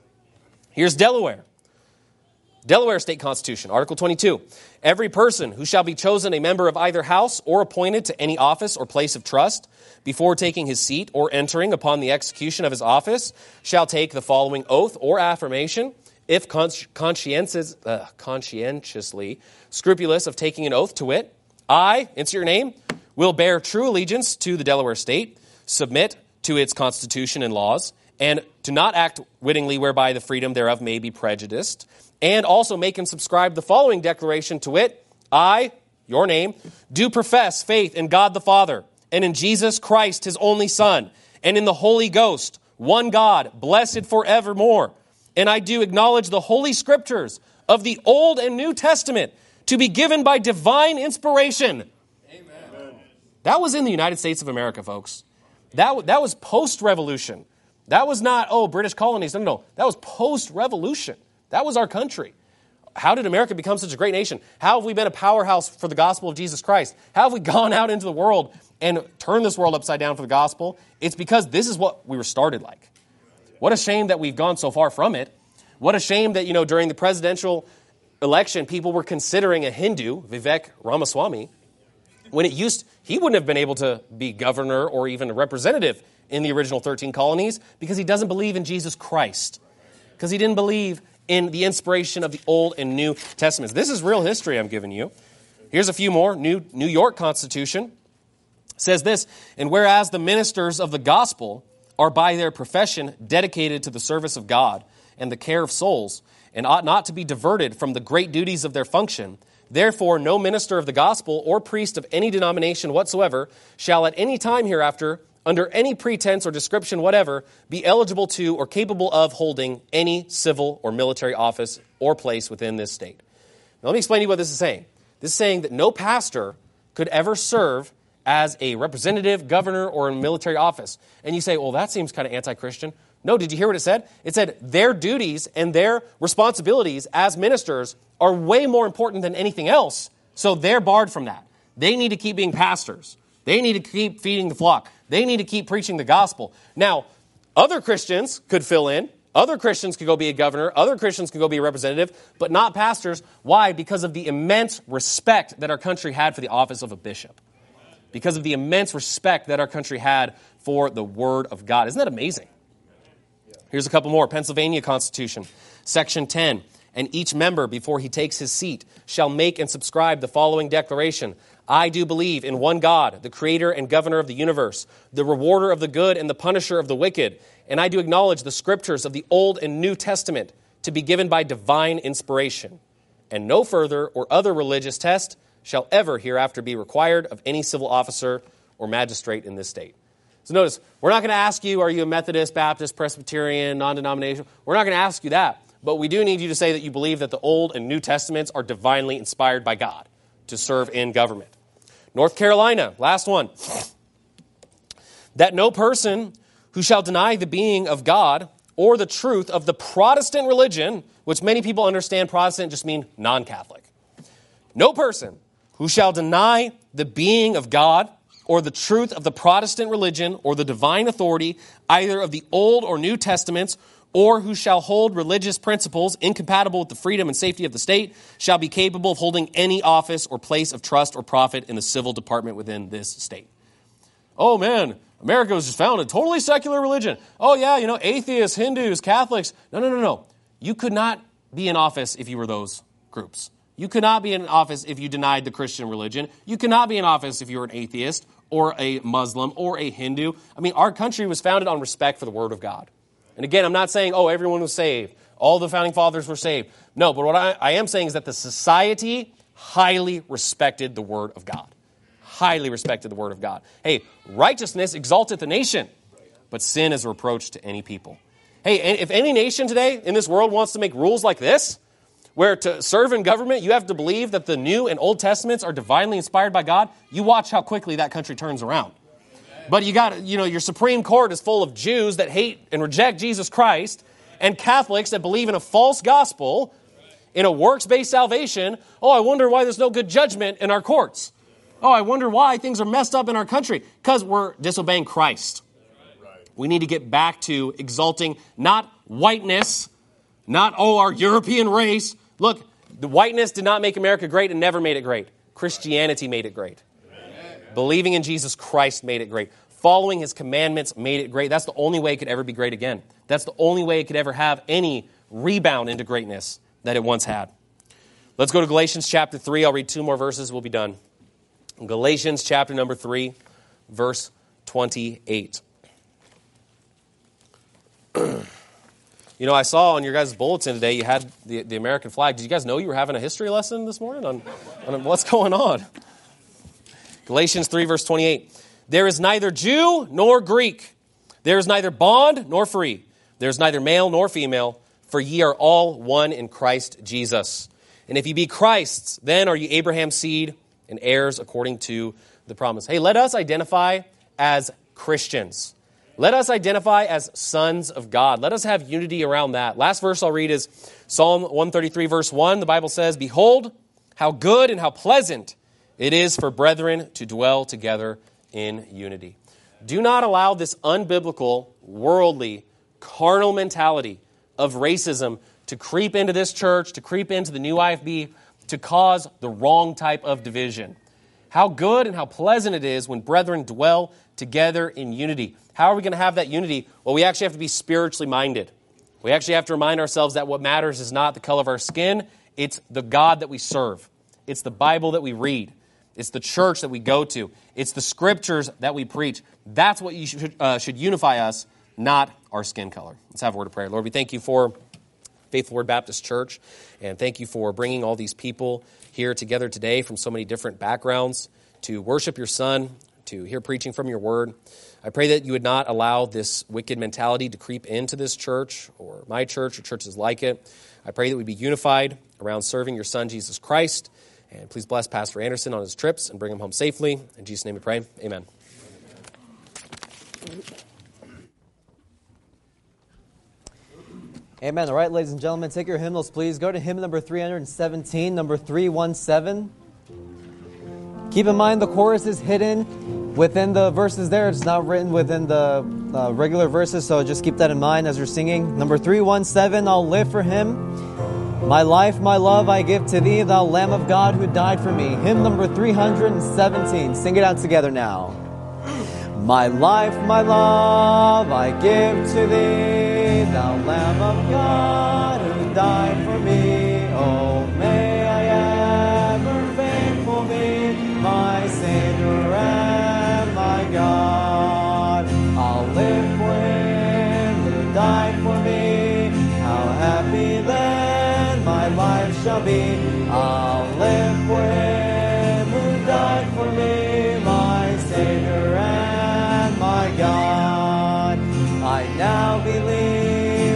Here's Delaware. Delaware State Constitution, Article twenty-two. Every person who shall be chosen a member of either house or appointed to any office or place of trust before taking his seat or entering upon the execution of his office shall take the following oath or affirmation, if conscientious, uh, conscientiously scrupulous of taking an oath, to wit, I, insert your name, will bear true allegiance to the Delaware State, submit to its constitution and laws, and to not act wittingly whereby the freedom thereof may be prejudiced, and also make and subscribe the following declaration, to wit, I, your name, do profess faith in God the Father, and in Jesus Christ, his only Son, and in the Holy Ghost, one God, blessed forevermore. And I do acknowledge the Holy Scriptures of the Old and New Testament to be given by divine inspiration. Amen. That was in the United States of America, folks. That, that was post-revolution. That was not, oh, British colonies. No, no, no. That was post-revolution. That was our country. How did America become such a great nation? How have we been a powerhouse for the gospel of Jesus Christ? How have we gone out into the world and turned this world upside down for the gospel? It's because this is what we were started like. What a shame that we've gone so far from it. What a shame that, you know, during the presidential election, people were considering a Hindu, Vivek Ramaswamy, when it used, he wouldn't have been able to be governor or even a representative in the original thirteen colonies because he doesn't believe in Jesus Christ. Because he didn't believe in the inspiration of the Old and New Testaments. This is real history I'm giving you. Here's a few more. New New York Constitution says this, and whereas the ministers of the gospel are by their profession dedicated to the service of God and the care of souls, and ought not to be diverted from the great duties of their function, therefore no minister of the gospel or priest of any denomination whatsoever shall at any time hereafter, under any pretense or description whatever, be eligible to or capable of holding any civil or military office or place within this state. Now, let me explain to you what this is saying. This is saying that no pastor could ever serve as a representative, governor, or in a military office. And you say, well, that seems kind of anti-Christian. No, did you hear what it said? It said their duties and their responsibilities as ministers are way more important than anything else, so they're barred from that. They need to keep being pastors. They need to keep feeding the flock. They need to keep preaching the gospel. Now, other Christians could fill in. Other Christians could go be a governor. Other Christians could go be a representative, but not pastors. Why? Because of the immense respect that our country had for the office of a bishop. Because of the immense respect that our country had for the Word of God. Isn't that amazing? Here's a couple more. Pennsylvania Constitution, Section ten. And each member, before he takes his seat, shall make and subscribe the following declaration. I do believe in one God, the creator and governor of the universe, the rewarder of the good and the punisher of the wicked. And I do acknowledge the scriptures of the Old and New Testament to be given by divine inspiration. And no further or other religious test shall ever hereafter be required of any civil officer or magistrate in this state. So notice, we're not going to ask you, are you a Methodist, Baptist, Presbyterian, non-denominational? We're not going to ask you that. But we do need you to say that you believe that the Old and New Testaments are divinely inspired by God to serve in government. North Carolina, last one. That no person who shall deny the being of God or the truth of the Protestant religion, which many people understand Protestant just mean non-Catholic. No person who shall deny the being of God or the truth of the Protestant religion or the divine authority, either of the Old or New Testaments, or who shall hold religious principles incompatible with the freedom and safety of the state, shall be capable of holding any office or place of trust or profit in the civil department within this state. Oh man, America was just founded totally secular religion. Oh yeah, you know, atheists, Hindus, Catholics. No, no, no, no. You could not be in office if you were those groups. You could not be in office if you denied the Christian religion. You could not be in office if you were an atheist or a Muslim or a Hindu. I mean, our country was founded on respect for the Word of God. And again, I'm not saying, oh, everyone was saved. All the founding fathers were saved. No, but what I, I am saying is that the society highly respected the Word of God. Highly respected the Word of God. Hey, righteousness exalteth the nation, but sin is a reproach to any people. Hey, if any nation today in this world wants to make rules like this, where to serve in government, you have to believe that the New and Old Testaments are divinely inspired by God, you watch how quickly that country turns around. But you got, you know, your Supreme Court is full of Jews that hate and reject Jesus Christ and Catholics that believe in a false gospel, in a works-based salvation. Oh, I wonder why there's no good judgment in our courts. Oh, I wonder why things are messed up in our country. Because we're disobeying Christ. We need to get back to exalting not whiteness, not, oh, our European race. Look, the whiteness did not make America great and never made it great. Christianity made it great. Amen. Believing in Jesus Christ made it great. Following his commandments made it great. That's the only way it could ever be great again. That's the only way it could ever have any rebound into greatness that it once had. Let's go to Galatians chapter three. I'll read two more verses. We'll be done. Galatians chapter number three, verse twenty-eight. You know, I saw on your guys' bulletin today, you had the, the American flag. Did you guys know you were having a history lesson this morning on, on what's going on? Galatians three, verse twenty-eight. There is neither Jew nor Greek. There is neither bond nor free. There is neither male nor female, for ye are all one in Christ Jesus. And if ye be Christ's, then are ye Abraham's seed and heirs according to the promise. Hey, let us identify as Christians. Let us identify as sons of God. Let us have unity around that. Last verse I'll read is Psalm one thirty-three, verse one. The Bible says, behold, how good and how pleasant it is for brethren to dwell together in unity. Do not allow this unbiblical, worldly, carnal mentality of racism to creep into this church, to creep into the new I F B, to cause the wrong type of division. How good and how pleasant it is when brethren dwell together in unity. How are we going to have that unity? Well, we actually have to be spiritually minded. We actually have to remind ourselves that what matters is not the color of our skin. It's the God that we serve. It's the Bible that we read. It's the church that we go to. It's the scriptures that we preach. That's what you should, uh, should unify us, not our skin color. Let's have a word of prayer. Lord, we thank you for Faithful Word Baptist Church, and thank you for bringing all these people here together today from so many different backgrounds to worship your Son, to hear preaching from your word. I pray that you would not allow this wicked mentality to creep into this church or my church or churches like it. I pray that we'd be unified around serving your Son, Jesus Christ. And please bless Pastor Anderson on his trips and bring him home safely. In Jesus' name we pray. Amen. Amen. All right, ladies and gentlemen, take your hymnals, please. Go to hymn number three seventeen, number three seventeen. Keep in mind the chorus is hidden within the verses there. It's not written within the uh, regular verses, so just keep that in mind as you're singing. Number three seventeen, I'll live for him. My life, my love, I give to thee, thou Lamb of God who died for me. Hymn number three seventeen. Sing it out together now. My life, my love, I give to thee, thou Lamb of God who died for me. Oh, may I ever faithful be, my Savior and my God. I'll live for him who died for me. How happy then my life shall be. I'll live for him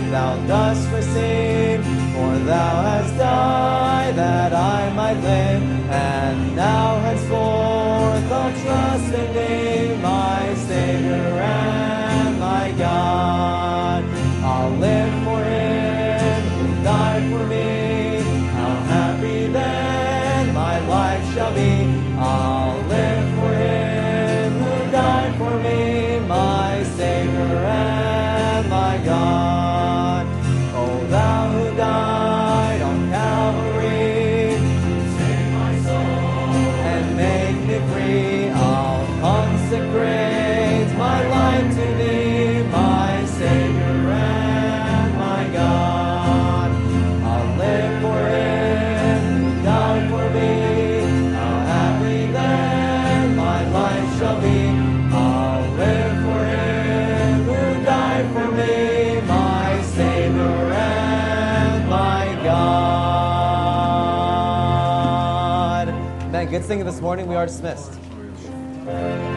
thou dost receive. For thou hast died that I might live, and now henceforth I'll trust in thee, my Savior and my God. I'll live for him who died for me. How happy then my life shall be. I'll live for him who died for me, my Savior and my God. O thou who died on Calvary, save my soul and make me free. I'll consecrate my life to thee, my Savior and my God. I'll live for him who died for me. How happy then my life shall be. I'll live for him who died for me, my Savior and my God. Man, good singing this morning. We are dismissed.